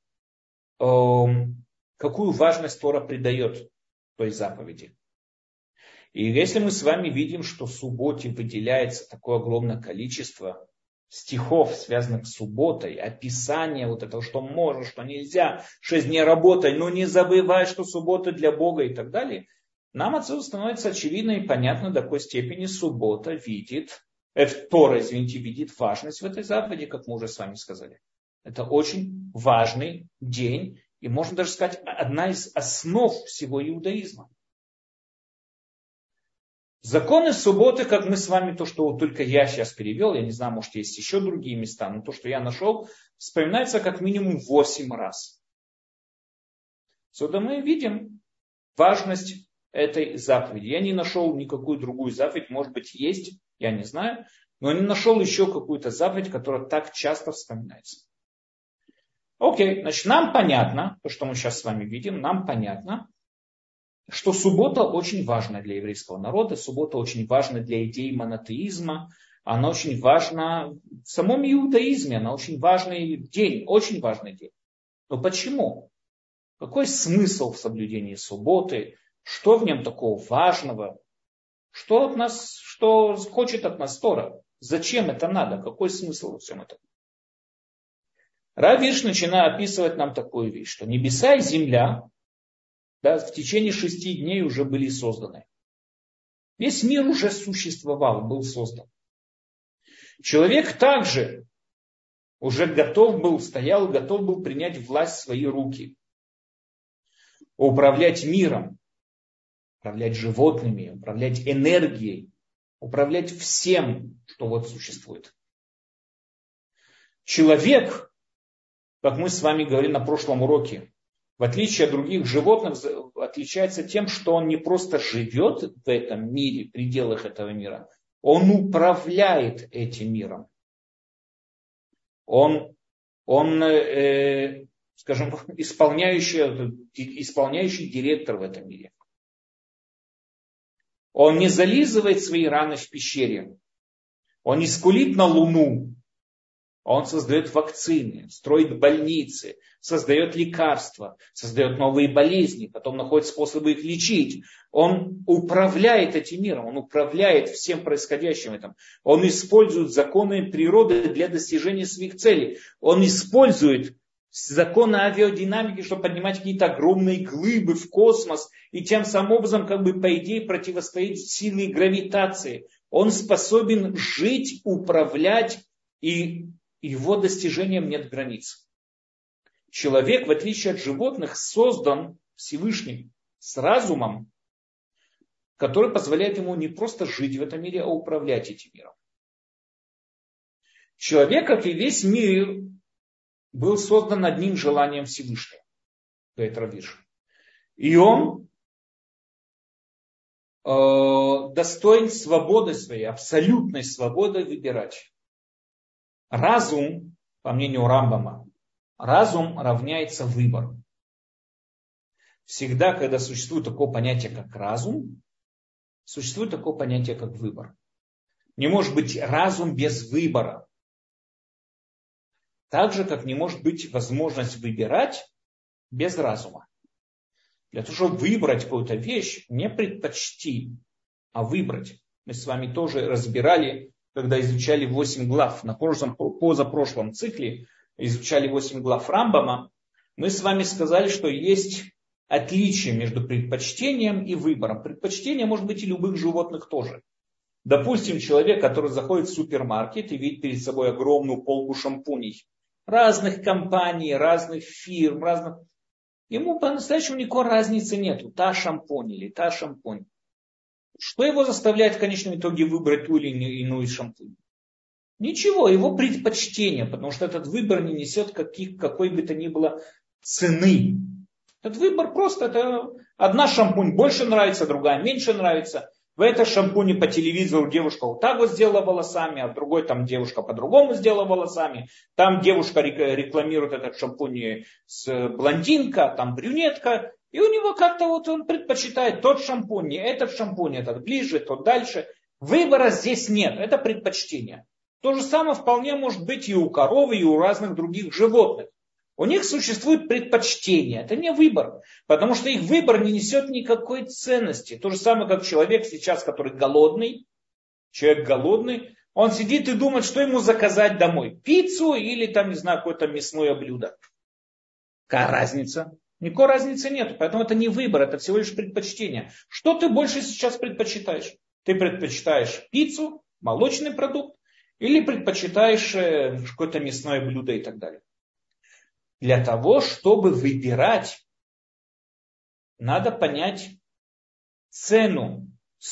какую важность Тора придает той заповеди. И если мы с вами видим, что в субботе выделяется такое огромное количество стихов, связанных с субботой, описание вот этого, что можно, что нельзя, 6 дней работай, но не забывай, что суббота для Бога и так далее, нам отсюда становится очевидно и понятно, до какой степени суббота видит, Тора, видит важность в этой заповеди, как мы уже с вами сказали. Это очень важный день, и можно даже сказать, одна из основ всего иудаизма. Законы субботы, как мы с вами, то, что только я сейчас перевел, я не знаю, может, есть еще другие места, но то, что я нашел, вспоминается как минимум 8 раз. Отсюда мы видим важность этой заповеди. Я не нашел никакую другую заповедь, может быть, есть, я не знаю, но не нашел еще какую-то заповедь, которая так часто вспоминается. Окей, значит, нам понятно, то, что мы сейчас с вами видим, нам понятно, что суббота очень важна для еврейского народа, суббота очень важна для идеи монотеизма, она очень важна в самом иудаизме, она очень важный день, очень важный день. Но почему? Какой смысл в соблюдении субботы? Что в нем такого важного? Что хочет от нас Тора? Зачем это надо? Какой смысл во всем этом? Рав Вирш начинает описывать нам такую вещь, что небеса и земля, да, в течение 6 дней уже были созданы. Весь мир уже существовал, был создан. Человек также уже готов был принять власть в свои руки. Управлять миром, управлять животными, управлять энергией, управлять всем, что вот существует. Человек, как мы с вами говорили на прошлом уроке, в отличие от других животных, отличается тем, что он не просто живет в этом мире, в пределах этого мира, он управляет этим миром. Он скажем, исполняющий директор в этом мире. Он не зализывает свои раны в пещере. Он не скулит на Луну. Он создает вакцины, строит больницы, создает лекарства, создает новые болезни, потом находит способы их лечить. Он управляет этим миром, он управляет всем происходящим в этом. Он использует законы природы для достижения своих целей. Он использует законы авиадинамики, чтобы поднимать какие-то огромные глыбы в космос и тем самым образом, как бы по идее, противостоять силе гравитации. Он способен жить, управлять, и его достижениям нет границ. Человек, в отличие от животных, создан Всевышним с разумом, который позволяет ему не просто жить в этом мире, а управлять этим миром. Человек, как и весь мир, был создан одним желанием Всевышнего, говорит Рав Вирш. И он достоин свободы своей, абсолютной свободы выбирать. Разум, по мнению Рамбама, разум равняется выбору. Всегда, когда существует такое понятие, как разум, существует такое понятие, как выбор. Не может быть разум без выбора. Так же, как не может быть возможность выбирать без разума. Для того, чтобы выбрать какую-то вещь, не предпочти, а выбрать. Мы с вами тоже разбирали, когда изучали 8 глав. На позапрошлом цикле изучали 8 глав Рамбама. Мы с вами сказали, что есть отличие между предпочтением и выбором. Предпочтение может быть и любых животных тоже. Допустим, человек, который заходит в супермаркет и видит перед собой огромную полку шампуней. Разных компаний, разных фирм, разных... Ему по-настоящему никакой разницы нету. Та шампунь или та шампунь. Что его заставляет в конечном итоге выбрать ту или иную шампунь? Ничего, его предпочтение, потому что этот выбор не несет какой бы то ни было цены. Этот выбор просто, это одна шампунь больше нравится, другая меньше нравится. В этой шампуне по телевизору девушка вот так вот сделала волосами, а в другой там девушка по-другому сделала волосами. Там девушка рекламирует этот шампунь с блондинка, там брюнетка. И у него как-то вот он предпочитает тот шампунь, этот ближе, тот дальше. Выбора здесь нет, это предпочтение. То же самое вполне может быть и у коровы, и у разных других животных. У них существует предпочтение, это не выбор, потому что их выбор не несет никакой ценности. То же самое, как человек сейчас, который голодный, он сидит и думает, что ему заказать домой, пиццу или там, не знаю, какое-то мясное блюдо. Какая разница? Никакой разницы нет, поэтому это не выбор, это всего лишь предпочтение. Что ты больше сейчас предпочитаешь? Ты предпочитаешь пиццу, молочный продукт, или предпочитаешь какое-то мясное блюдо и так далее. Для того, чтобы выбирать, надо понять цену,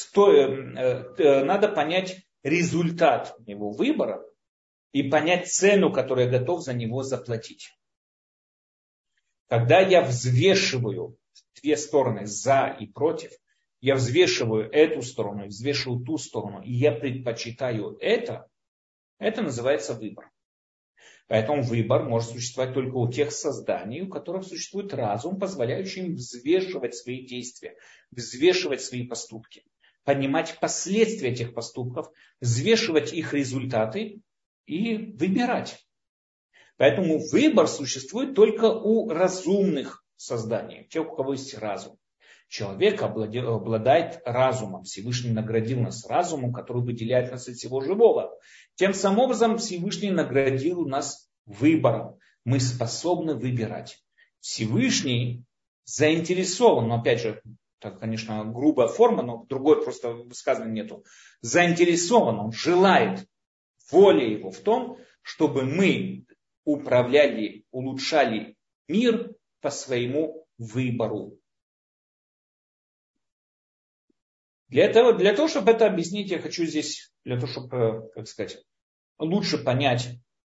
надо понять результат его выбора и понять цену, которую я готов за него заплатить. Когда я взвешиваю две стороны, за и против, я взвешиваю эту сторону, взвешиваю ту сторону, и я предпочитаю это называется выбор. Поэтому выбор может существовать только у тех созданий, у которых существует разум, позволяющий им взвешивать свои действия, взвешивать свои поступки, понимать последствия этих поступков, взвешивать их результаты и выбирать. Поэтому выбор существует только у разумных созданий, тех, у кого есть разум. Человек обладает разумом. Всевышний наградил нас разумом, который выделяет нас от всего живого. Тем самым образом Всевышний наградил нас выбором. Мы способны выбирать. Всевышний заинтересован, но опять же, это, конечно, грубая форма, но другой просто высказывания нету. Заинтересован, он желает, воля его в том, чтобы мы управляли, улучшали мир по своему выбору. Для того, чтобы это объяснить, я хочу здесь, для того, чтобы, лучше понять.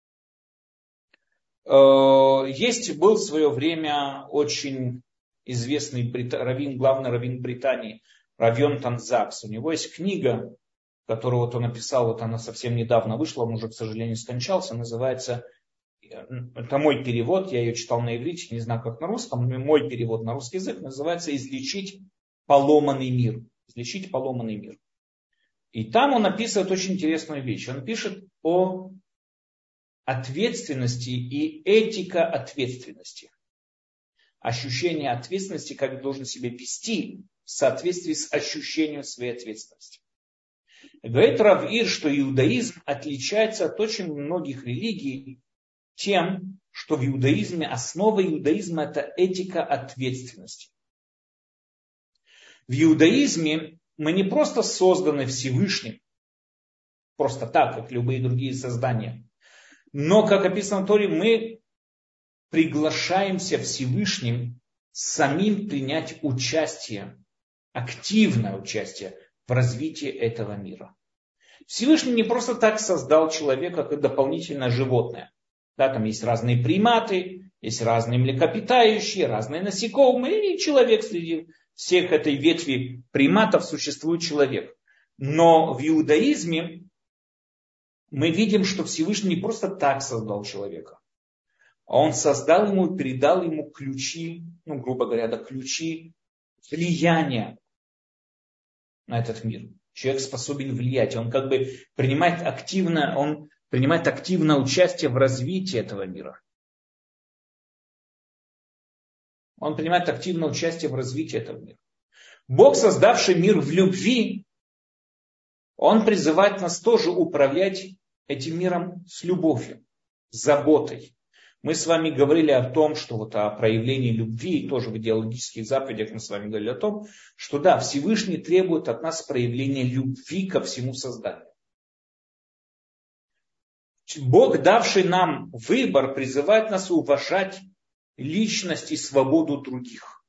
Был в свое время очень известный главный раввин Британии, Рав Йонатан Закс. У него есть книга, которую он написал, она совсем недавно вышла, он уже, к сожалению, скончался, называется, это мой перевод, я ее читал на иврите, не знаю, как на русском, но мой перевод на русский язык называется «Излечить поломанный мир». Излечить поломанный мир. И там он описывает очень интересную вещь. Он пишет о ответственности и этика ответственности. Ощущение ответственности, как я должен себя вести в соответствии с ощущением своей ответственности. Говорит Рав Ир, что иудаизм отличается от очень многих религий тем, что в иудаизме, основа иудаизма это этика ответственности. В иудаизме мы не просто созданы Всевышним, просто так, как любые другие создания, но, как описано в Торе, мы приглашаемся Всевышним самим принять участие, активное участие в развитии этого мира. Всевышний не просто так создал человека как дополнительное животное. Да, там есть разные приматы, есть разные млекопитающие, разные насекомые, и человек среди всех этой ветви приматов существует человек. Но в иудаизме мы видим, что Всевышний не просто так создал человека, а он создал ему и передал ему ключи, грубо говоря, ключи влияния на этот мир. Человек способен влиять, он как бы принимает активное участие в развитии этого мира. Он принимает активное участие в развитии этого мира. Бог, создавший мир в любви, Он призывает нас тоже управлять этим миром с любовью, с заботой. Мы с вами говорили о том, что о проявлении любви, тоже в идеологических заповедях мы с вами говорили о том, что да, Всевышний требует от нас проявления любви ко всему созданию. Бог, давший нам выбор, призывает нас уважать личность и свободу других.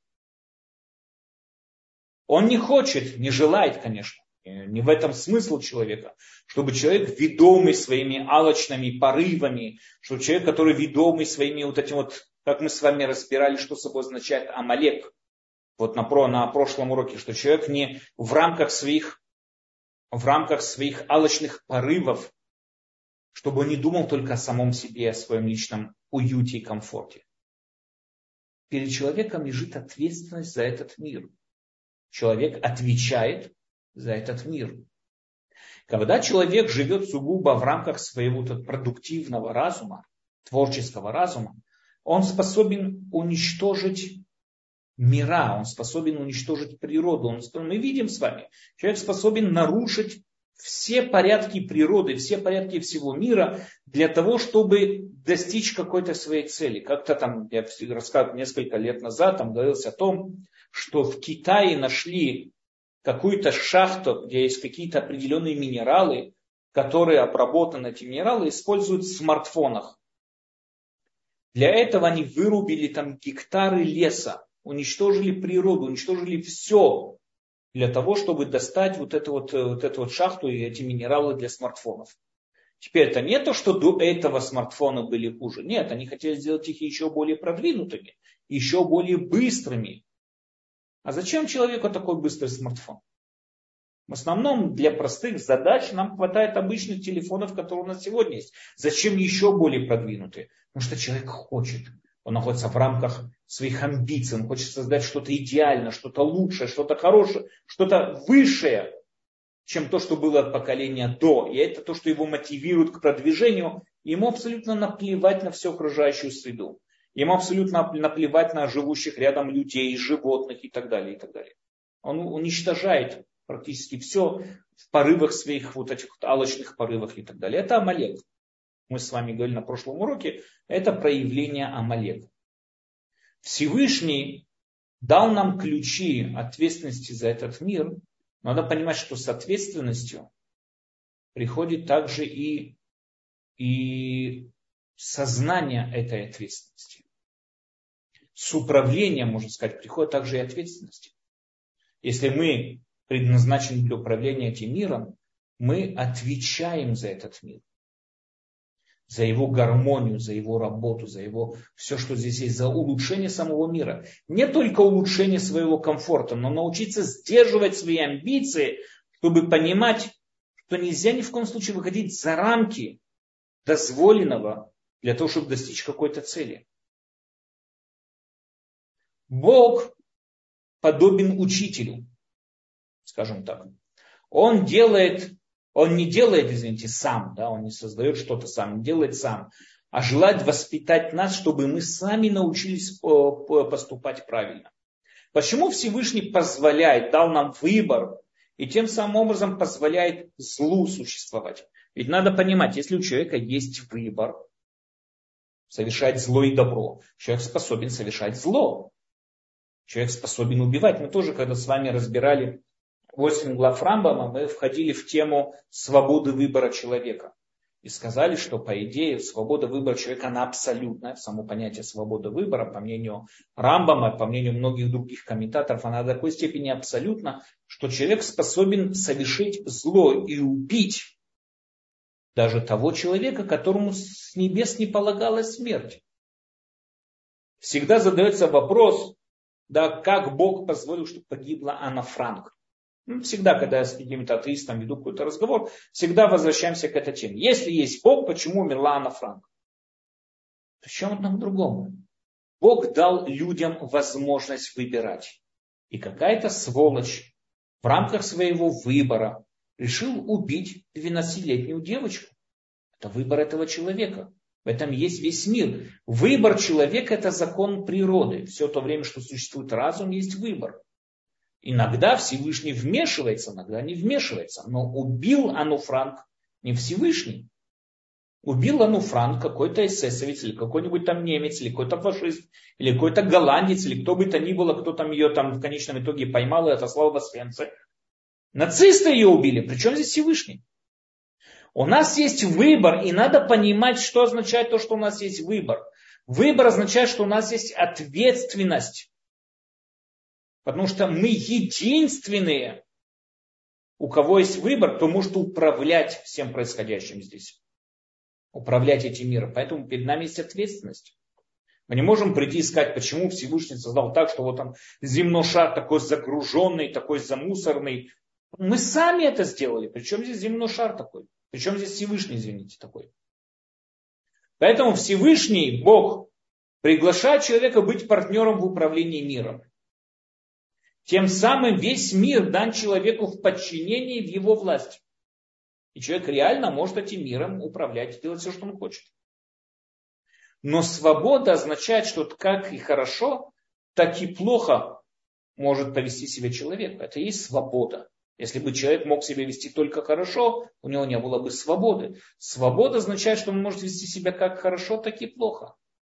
Он не хочет, не желает, конечно, не в этом смысл человека, чтобы человек, ведомый своими алчными порывами, что человек, который ведомый своими как мы с вами разбирали, что собой означает Амалек, на прошлом уроке, что человек не в рамках своих алчных порывов, чтобы он не думал только о самом себе, о своем личном уюте и комфорте. Перед человеком лежит ответственность за этот мир. Человек отвечает за этот мир. Когда человек живет сугубо в рамках своего продуктивного разума, творческого разума, он способен уничтожить мира, он способен уничтожить природу. Мы видим с вами, человек способен нарушить все порядки природы, все порядки всего мира для того, чтобы достичь какой-то своей цели. Как-то я рассказывал несколько лет назад, говорилось о том, что в Китае нашли какую-то шахту, где есть какие-то определенные минералы, которые обработаны, эти минералы, используют в смартфонах. Для этого они вырубили гектары леса, уничтожили природу, уничтожили все для того, чтобы достать эту шахту и эти минералы для смартфонов. Теперь это не то, что до этого смартфоны были хуже. Нет, они хотели сделать их еще более продвинутыми, еще более быстрыми. А зачем человеку такой быстрый смартфон? В основном для простых задач нам хватает обычных телефонов, которые у нас сегодня есть. Зачем еще более продвинутые? Потому что человек хочет. Он находится в рамках своих амбиций. Он хочет создать что-то идеальное, что-то лучшее, что-то хорошее, что-то высшее, чем то, что было от поколения до. И это то, что его мотивирует к продвижению. Ему абсолютно наплевать на всю окружающую среду. Ему абсолютно наплевать на живущих рядом людей, животных и так далее, и так далее. Он уничтожает практически все в порывах своих алчных порывах и так далее. Это Амалек. Мы с вами говорили на прошлом уроке. Это проявление Амалека. Всевышний дал нам ключи ответственности за этот мир. Надо понимать, что с ответственностью приходит также и сознание этой ответственности. С управлением, можно сказать, приходит также и ответственность. Если мы предназначены для управления этим миром, мы отвечаем за этот мир. За его гармонию, за его работу, за его все, что здесь есть, за улучшение самого мира. Не только улучшение своего комфорта, но научиться сдерживать свои амбиции, чтобы понимать, что нельзя ни в коем случае выходить за рамки дозволенного для того, чтобы достичь какой-то цели. Бог подобен учителю, скажем так. Он не делает, сам, он не создает что-то сам, не делает сам, а желает воспитать нас, чтобы мы сами научились поступать правильно. Почему Всевышний дал нам выбор и тем самым образом позволяет злу существовать? Ведь надо понимать, если у человека есть выбор совершать зло и добро, человек способен совершать зло. Человек способен убивать. Мы тоже, когда с вами разбирали 8 глав Рамбама, мы входили в тему свободы выбора человека. И сказали, что по идее свобода выбора человека, она абсолютная. Само понятие свободы выбора, по мнению Рамбама, по мнению многих других комментаторов, она до такой степени абсолютна, что человек способен совершить зло и убить даже того человека, которому с небес не полагалась смерть. Всегда задается вопрос, как Бог позволил, чтобы погибла Анна Франк. Всегда, когда я с какими-то атеистами веду какой-то разговор, всегда возвращаемся к этой теме. Если есть Бог, почему умерла Анна Франк? Причем одно к другому. Бог дал людям возможность выбирать. И какая-то сволочь в рамках своего выбора решил убить 12-летнюю девочку. Это выбор этого человека. В этом есть весь мир. Выбор человека – это закон природы. Все то время, что существует разум, есть выбор. Иногда Всевышний вмешивается, иногда не вмешивается. Но убил Анну Франк не Всевышний. Убил Анну Франк какой-то эсэсовец, или какой-нибудь там немец, или какой-то фашист, или какой-то голландец, или кто бы то ни было, кто там ее там в конечном итоге поймал и отослал в Освенцим. Нацисты ее убили. Причем здесь Всевышний? У нас есть выбор, и надо понимать, что означает то, что у нас есть выбор. Выбор означает, что у нас есть ответственность. Потому что мы единственные, у кого есть выбор, кто может управлять всем происходящим здесь. Управлять этим миром. Поэтому перед нами есть ответственность. Мы не можем прийти и сказать, почему Всевышний создал так, что вот он земной шар такой загруженный, такой замусорный. Мы сами это сделали. Причем здесь земной шар такой? Причем здесь Всевышний, извините, такой? Поэтому Всевышний, Бог, приглашает человека быть партнером в управлении миром. Тем самым весь мир дан человеку в подчинении, в его власти. И человек реально может этим миром управлять и делать все, что он хочет. Но свобода означает, что как и хорошо, так и плохо может повести себя человек. Это и есть свобода. Если бы человек мог себя вести только хорошо, у него не было бы свободы. Свобода означает, что он может вести себя как хорошо, так и плохо.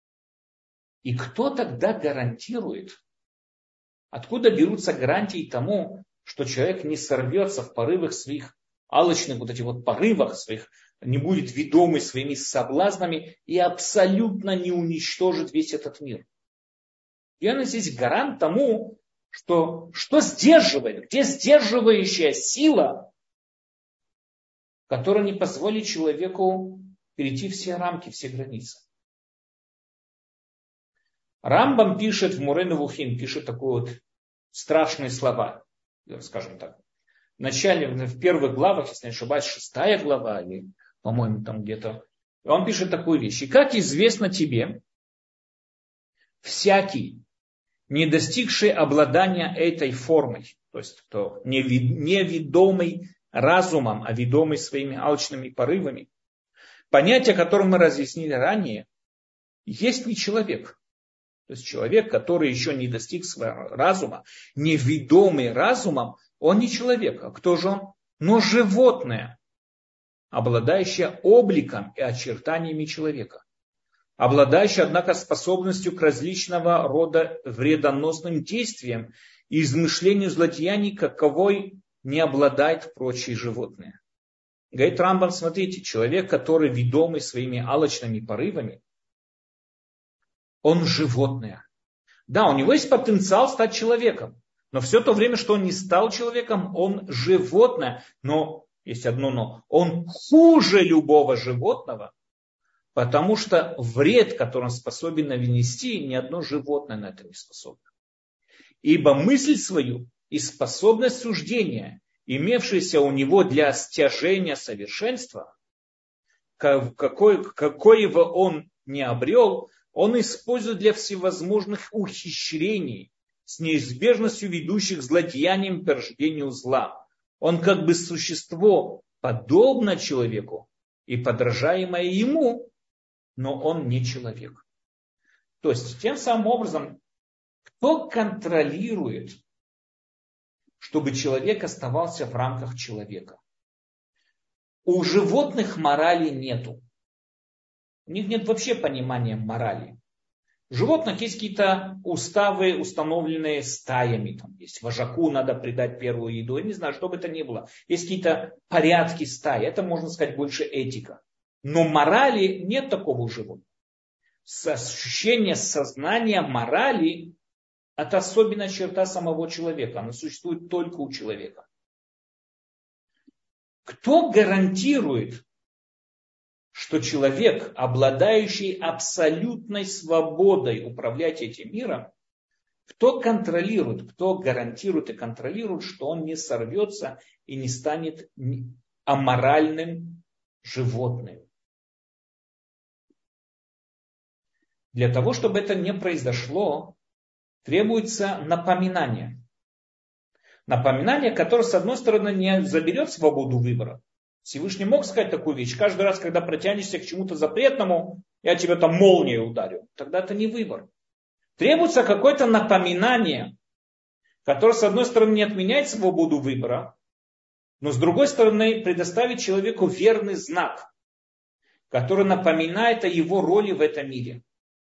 И кто тогда гарантирует? Откуда берутся гарантии тому, что человек не сорвется в порывах своих алчных вот этих вот порывах своих, не будет ведомый своими соблазнами и абсолютно не уничтожит весь этот мир? И он здесь гарант тому, что сдерживает, где сдерживающая сила, которая не позволит человеку перейти все рамки, все границы. Рамбам пишет в Море Невухим, пишет такие вот страшные слова, скажем так. В начале, в первых главах, если не ошибаюсь, 6 глава, или, по-моему, там где-то, он пишет такую вещь. И как известно тебе, всякий, не достигший обладания этой формой, то есть кто не ведомый разумом, а ведомый своими алчными порывами, понятие, которое мы разъяснили ранее, есть не человек. То есть человек, который еще не достиг своего разума, не ведомый разумом, он не человек. А кто же он? Но животное, обладающее обликом и очертаниями человека. Обладающее, однако, способностью к различного рода вредоносным действиям и измышлению злодеяний, каковой не обладает прочие животные. Говорит Рамбам, смотрите, человек, который ведомый своими алчными порывами, он животное. Да, у него есть потенциал стать человеком. Но все то время, что он не стал человеком, он животное. Но, есть одно но, он хуже любого животного, потому что вред, который он способен нанести, ни одно животное на это не способно. Ибо мысль свою и способность суждения, имевшаяся у него для стяжения совершенства, какое он не обрел, он использует для всевозможных ухищрений, с неизбежностью ведущих к злодеяниям и порождению зла. Он как бы существо, подобно человеку и подражаемое ему, но он не человек. То есть, тем самым образом, кто контролирует, чтобы человек оставался в рамках человека? У животных морали нету. У них нет вообще понимания морали. У животных есть какие-то уставы, установленные стаями. Там есть вожаку надо придать первую еду. Я не знаю, что бы это ни было. Есть какие-то порядки стаи. Это, можно сказать, больше этика. Но морали нет такого у животных. Ощущение сознания морали – это особенная черта самого человека. Она существует только у человека. Кто гарантирует, что человек, обладающий абсолютной свободой управлять этим миром, Кто контролирует, кто гарантирует и контролирует, что он не сорвется и не станет аморальным животным. Для того, чтобы это не произошло, требуется напоминание. Напоминание, которое, с одной стороны, не заберет свободу выбора. Всевышний мог сказать такую вещь: каждый раз, когда протянешься к чему-то запретному, я тебя там молнией ударю. Тогда это не выбор. Требуется какое-то напоминание, которое, с одной стороны, не отменяет свободу выбора, но, с другой стороны, предоставит человеку верный знак, который напоминает о его роли в этом мире.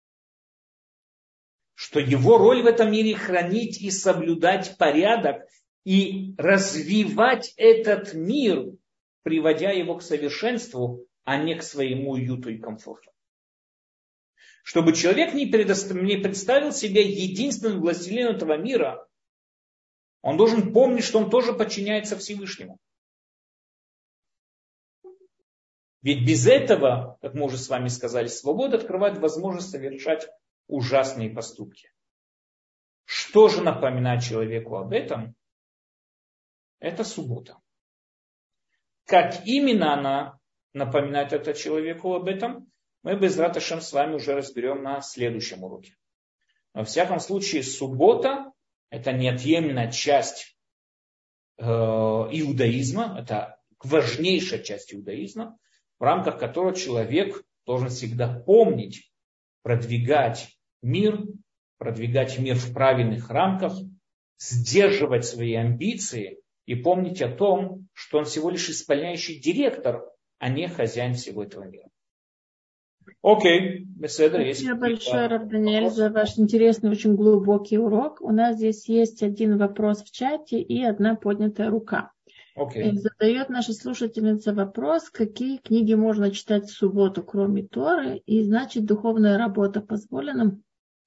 Что его роль в этом мире — хранить и соблюдать порядок и развивать этот мир, приводя его к совершенству, а не к своему уюту и комфорту. Чтобы человек не представил себя единственным властелином этого мира, он должен помнить, что он тоже подчиняется Всевышнему. Ведь без этого, как мы уже с вами сказали, свобода открывает возможность совершать ужасные поступки. Что же напоминает человеку об этом? Это суббота. Как именно она напоминает это человеку об этом, мы Безрат Ашем с вами уже разберем на следующем уроке. Но во всяком случае, суббота — это неотъемлемая часть иудаизма, это важнейшая часть иудаизма, в рамках которого человек должен всегда помнить, продвигать мир в правильных рамках, сдерживать свои амбиции и помнить о том, что он всего лишь исполняющий директор, а не хозяин всего этого мира. Окей, беседа есть. Спасибо большое, Рав Даниэль, за ваш интересный, очень глубокий урок. У нас здесь есть один вопрос в чате и одна поднятая рука. Задает наша слушательница вопрос: какие книги можно читать в субботу, кроме Торы, и значит, духовная работа позволена?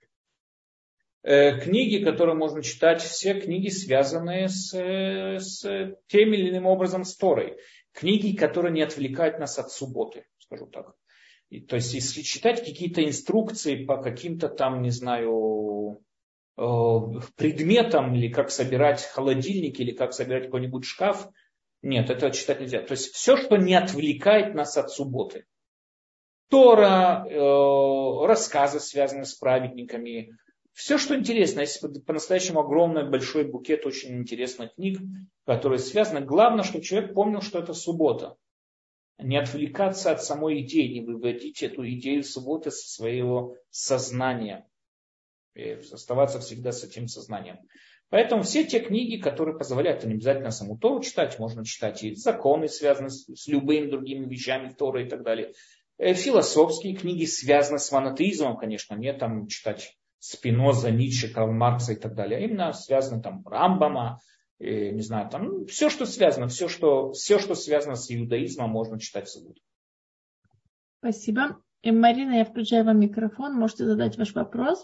Книги, которые можно читать, все книги, связанные с тем или иным образом с Торой. Книги, которые не отвлекают нас от субботы, скажу так. То есть, если читать какие-то инструкции по каким-то там, не знаю, предметам, или как собирать холодильник, или как собирать какой-нибудь шкаф, нет, этого читать нельзя. То есть, все, что не отвлекает нас от субботы. Тора, рассказы, связанные с праведниками, все, что интересно. Есть по-настоящему огромный, большой букет очень интересных книг, которые связаны. Главное, чтобы человек помнил, что это суббота. Не отвлекаться от самой идеи, не выводить эту идею субботы со своего сознания. И оставаться всегда с этим сознанием. Поэтому все те книги, которые позволяют, не обязательно саму Тору читать, можно читать и законы, связанные с любыми другими вещами Торы и так далее. Философские книги, связанные с монотеизмом, конечно, не там читать Спиноза, Ницше, Карл Маркса и так далее. А именно связано там Рамбама, не знаю, там все, что связано, все, что связано с иудаизмом, можно читать в субботу. Спасибо. Марина, я включаю вам микрофон, можете задать ваш вопрос.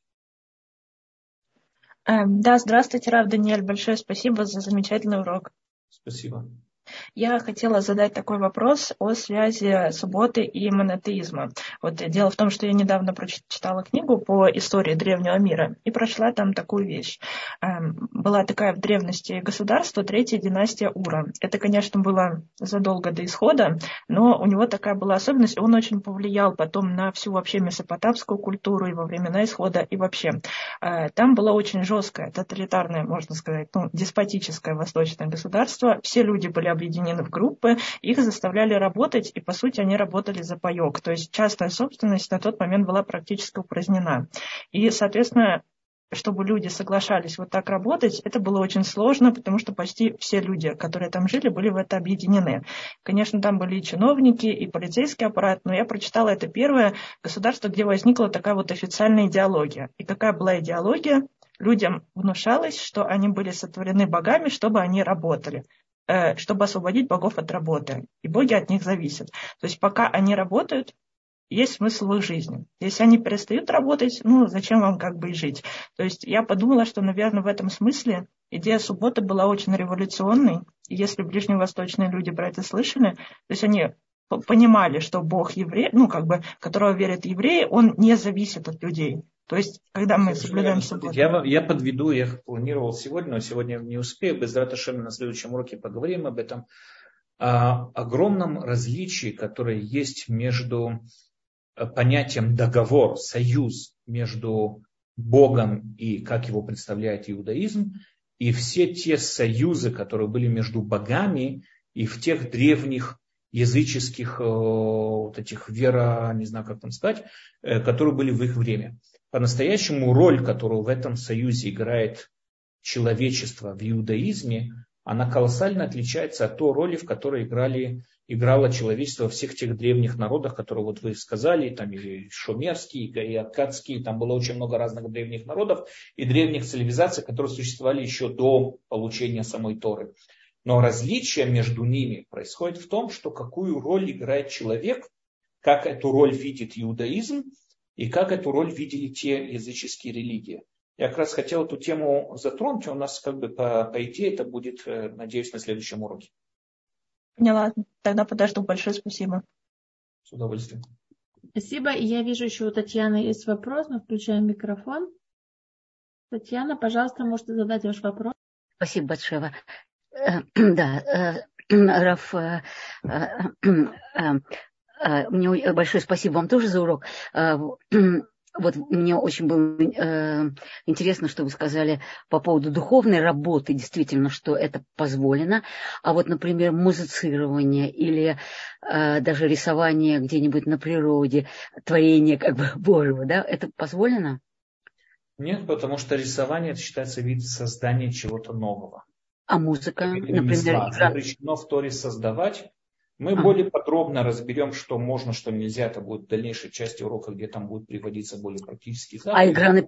Да, здравствуйте, Рав Даниэль, большое спасибо за замечательный урок. Спасибо. Я хотела задать такой вопрос о связи субботы и монотеизма. Вот дело в том, что я недавно прочитала книгу по истории древнего мира и прочла там такую вещь. Была такая в древности государство, третья династия Ура. Это, конечно, было задолго до исхода, но у него такая была особенность, он очень повлиял потом на всю вообще месопотамскую культуру и во времена исхода, и вообще. Там было очень жесткое, тоталитарное, можно сказать, деспотическое восточное государство. Все люди были объединены в группы, их заставляли работать, и, по сути, они работали за паёк. То есть частная собственность на тот момент была практически упразднена. И, соответственно, чтобы люди соглашались вот так работать, это было очень сложно, потому что почти все люди, которые там жили, были в это объединены. Конечно, там были и чиновники, и полицейский аппарат, но я прочитала, это первое государство, где возникла такая вот официальная идеология. И какая была идеология? Людям внушалось, что они были сотворены богами, чтобы они работали, чтобы освободить богов от работы. И боги от них зависят. То есть пока они работают, есть смысл в их жизни. Если они перестают работать, зачем вам и жить? То есть я подумала, что, наверное, в этом смысле идея субботы была очень революционной. И если ближневосточные люди про это слышали, то есть они понимали, что Бог еврей, которого верят евреи, он не зависит от людей. То есть, когда мы соблюдаем субботу. Я подведу, я планировал сегодня, но сегодня не успею. Безрат Ашем на следующем уроке поговорим об этом. О огромном различии, которое есть между понятием договор, союз между Богом и как его представляет иудаизм, и все те союзы, которые были между богами и в тех древних языческих вот этих не знаю, как там сказать, которые были в их время. По-настоящему роль, которую в этом союзе играет человечество в иудаизме, она колоссально отличается от той роли, в которой играло человечество во всех тех древних народах, которые вот вы сказали, там и шумерские, и аккадские, там было очень много разных древних народов и древних цивилизаций, которые существовали еще до получения самой Торы. Но различие между ними происходит в том, что какую роль играет человек, как эту роль видит иудаизм и как эту роль видели те языческие религии. Я как раз хотел эту тему затронуть, у нас как бы по идее это будет, надеюсь, на следующем уроке. Поняла, тогда подожду. Большое спасибо. С удовольствием. Спасибо. И я вижу, еще у Татьяны есть вопрос. Мы включаем микрофон. Татьяна, пожалуйста, можете задать ваш вопрос. Спасибо большое. Да, Раф, мне большое спасибо вам тоже за урок. Вот мне очень было интересно, что вы сказали по поводу духовной работы, действительно, что это позволено. А вот, например, музицирование или даже рисование где-нибудь на природе, творение как бы Божьего, да, это позволено? Нет, потому что рисование это считается вид создания чего-то нового. А музыка, например, запрещено в Торе создавать. Мы более подробно разберем, что можно, что нельзя. Это будет в дальнейшей части урока, где там будут приводиться более практические заповеди.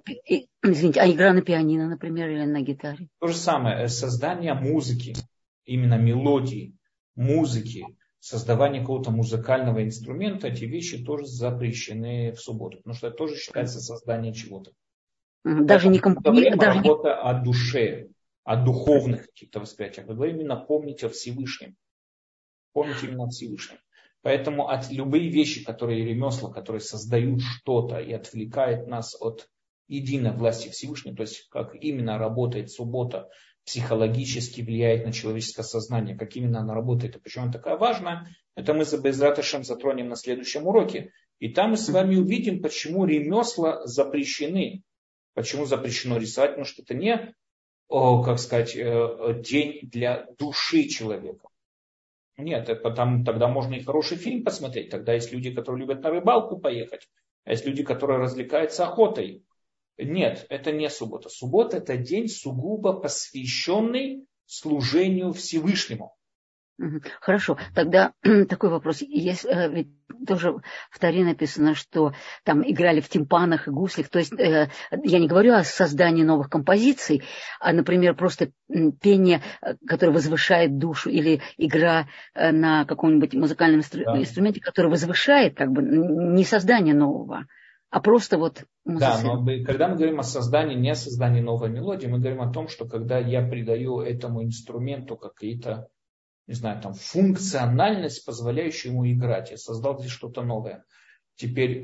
А игра на пианино, например, или на гитаре? То же самое. Создание музыки, именно мелодии, музыки, создавание какого-то музыкального инструмента, эти вещи тоже запрещены в субботу. Потому что это тоже считается создание чего-то. Даже не работа о душе, о духовных каких-то восприятиях. Мы говорим именно помните о Всевышнем. Помните именно о Всевышнем. Поэтому от любые вещи, которые ремесла, которые создают что-то и отвлекают нас от единой власти Всевышнего, то есть как именно работает суббота, психологически влияет на человеческое сознание, как именно она работает и почему она такая важная, это мы за Безрат Ашем затронем на следующем уроке. И там мы с вами увидим, почему ремесла запрещены. Почему запрещено рисовать? Потому что это не, как сказать, день для души человека. Нет, тогда можно и хороший фильм посмотреть. Тогда есть люди, которые любят на рыбалку поехать. А есть люди, которые развлекаются охотой. Нет, это не суббота. Суббота это день сугубо посвященный служению Всевышнему. Хорошо, тогда такой вопрос. Есть, ведь тоже в Торе написано, что там играли в тимпанах и гуслях. То есть я не говорю о создании новых композиций, а, например, просто пение, которое возвышает душу, или игра на каком-нибудь музыкальном инструменте, который возвышает, как бы, не создание нового, а просто вот музыка. Да, но когда мы говорим о создании, не о создании новой мелодии, мы говорим о том, что когда я придаю этому инструменту какие-то, не знаю, там, функциональность, позволяющую ему играть. Я создал здесь что-то новое. Теперь...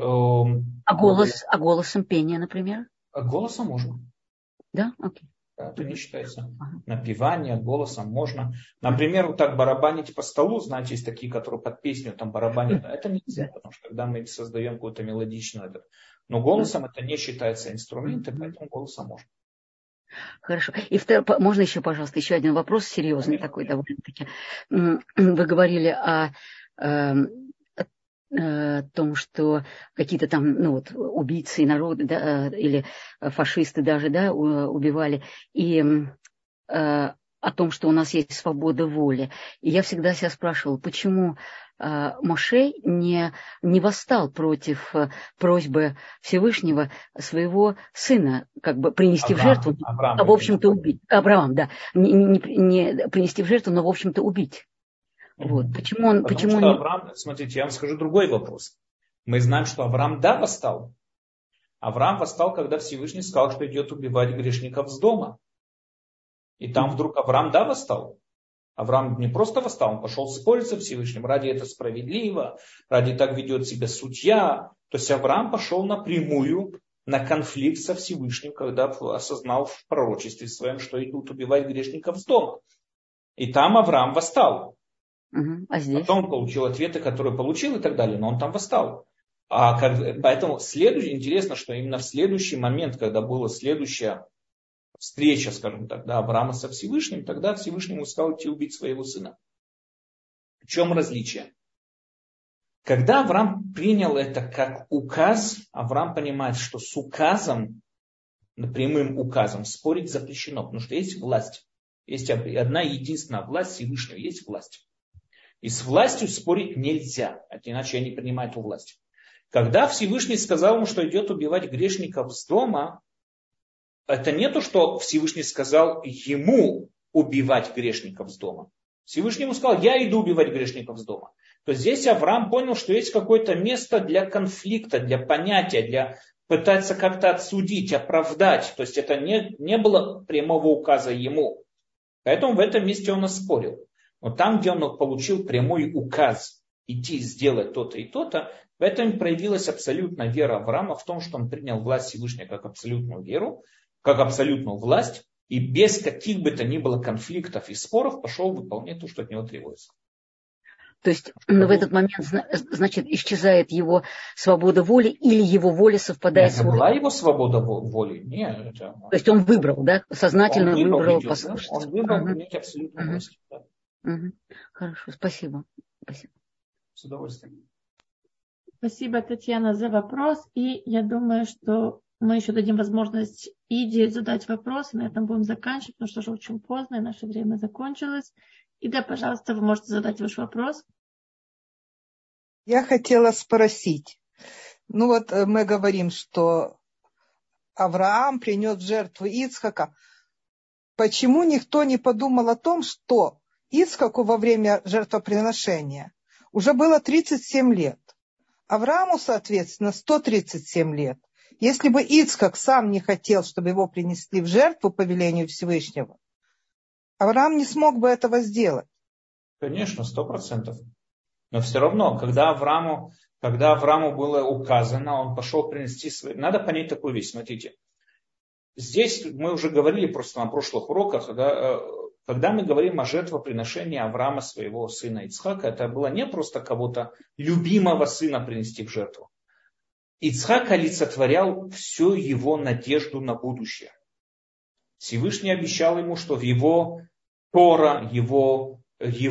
голосом пение, например? Голосом можно. Да? Окей. Да, это не считается. Напевание голосом можно. Например, вот так барабанить по столу, знаете, есть такие, которые под песню там барабанят. Это нельзя, потому что когда мы создаем какую-то мелодичную... Но голосом это не считается инструментом, поэтому голосом можно. Хорошо. И можно еще, пожалуйста, еще один вопрос серьезный такой довольно-таки. Вы говорили о том, что какие-то там, убийцы народа, да, или фашисты даже, да, убивали, и о том, что у нас есть свобода воли. И я всегда себя спрашивала, почему Моше не восстал против просьбы Всевышнего своего сына, как бы принести в жертву, а в общем-то убить. Авраам, да. Не принести в жертву, но в общем-то убить. Вот. Почему Авраам, смотрите, я вам скажу другой вопрос. Мы знаем, что Авраам, да, восстал. Авраам восстал, когда Всевышний сказал, что идет убивать грешников с дома. И там вдруг Авраам, да, восстал. Авраам не просто восстал, он пошел спорить со Всевышним. Ради это справедливо, ради так ведет себя судья. То есть Авраам пошел напрямую на конфликт со Всевышним, когда осознал в пророчестве своем, что идут убивать грешников с дома. И там Авраам восстал. А здесь? Потом он получил ответы, которые получил и так далее, но он там восстал. Поэтому интересно, что именно в следующий момент, когда была следующая встреча, скажем так, да, Авраама со Всевышним, тогда Всевышнему сказал идти убить своего сына. В чем различие? Когда Авраам принял это как указ, Авраам понимает, что с указом, прямым указом, спорить запрещено, потому что есть власть. Есть одна единственная власть Всевышнего, есть власть. И с властью спорить нельзя, иначе я не принимаю эту власть. Когда Всевышний сказал ему, что идет убивать грешников с дома, это не то, что Всевышний сказал ему убивать грешников с дома. Всевышний ему сказал, я иду убивать грешников с дома. То есть здесь Авраам понял, что есть какое-то место для конфликта, для понятия, для пытаться как-то отсудить, оправдать. То есть это не было прямого указа ему. Поэтому в этом месте он оспорил. Но там, где он получил прямой указ идти сделать то-то и то-то, в этом проявилась абсолютная вера Авраама в том, что он принял власть Всевышнего как абсолютную веру, как абсолютную власть, и без каких бы то ни было конфликтов и споров пошел выполнять то, что от него требуется. То есть в этот момент, значит, исчезает его свобода воли или его воля совпадает с волей? Это была его свобода воли? Нет. То есть он выбрал, да? Сознательно выбрал послушать. Он выбрал принять абсолютную власть. Хорошо, спасибо. С удовольствием. Спасибо, Татьяна, за вопрос. И я думаю, что мы еще дадим возможность Иде задать вопрос, и на этом будем заканчивать, потому что уже очень поздно, и наше время закончилось. Ида, пожалуйста, вы можете задать ваш вопрос. Я хотела спросить. Мы говорим, что Авраам принес в жертву Ицхака. Почему никто не подумал о том, что Ицхаку во время жертвоприношения уже было 37 лет? Аврааму, соответственно, 137 лет. Если бы Ицхак сам не хотел, чтобы его принесли в жертву по велению Всевышнего, Авраам не смог бы этого сделать. Конечно, 100%. Но все равно, когда Аврааму было указано, он пошел принести свои... Надо понять такую вещь, смотрите. Здесь мы уже говорили просто на прошлых уроках, когда мы говорим о жертвоприношении Авраама, своего сына Ицхака, это было не просто кого-то любимого сына принести в жертву. Ицхак олицетворял всю его надежду на будущее. Всевышний обещал ему, что в его Тора, его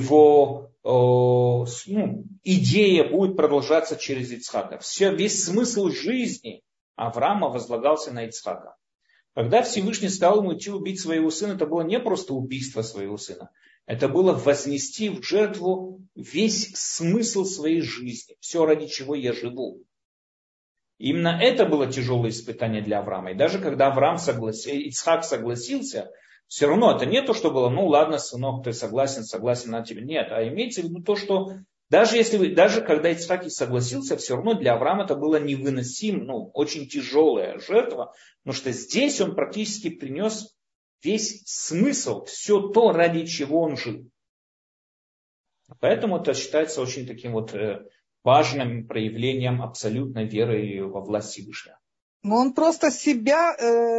идея будет продолжаться через Ицхака. Весь смысл жизни Авраама возлагался на Ицхака. Когда Всевышний сказал ему идти убить своего сына, это было не просто убийство своего сына. Это было вознести в жертву весь смысл своей жизни. Все, ради чего я живу. Именно это было тяжелое испытание для Авраама. И даже когда Ицхак согласился, все равно это не то, что было, ладно, сынок, ты согласен на тебе. Нет, а имеется в виду то, что даже когда Ицхак и согласился, все равно для Авраама это было невыносимо, очень тяжелая жертва, потому что здесь он практически принес весь смысл, все то, ради чего он жил. Поэтому это считается очень таким важным проявлением абсолютной веры во власть Всевышнего. Но он просто себя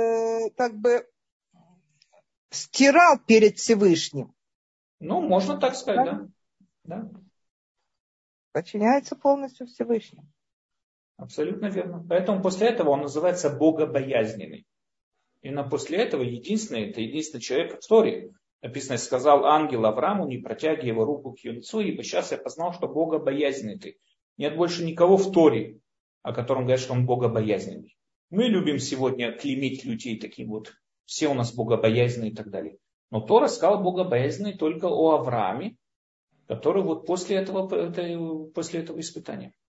стирал перед Всевышним. Можно так сказать, да. Подчиняется полностью Всевышнему. Абсолютно верно. Поэтому после этого он называется богобоязненный. Именно после этого единственный человек в Торе. Написано, сказал ангел Аврааму, не протягивай его руку к ее лицу, ибо сейчас я познал, что богобоязненный ты. Нет больше никого в Торе, о котором говорят, что он богобоязненный. Мы любим сегодня клеймить людей таким все у нас богобоязненные и так далее. Но Тора сказал богобоязненный только о Аврааме, который после этого испытания.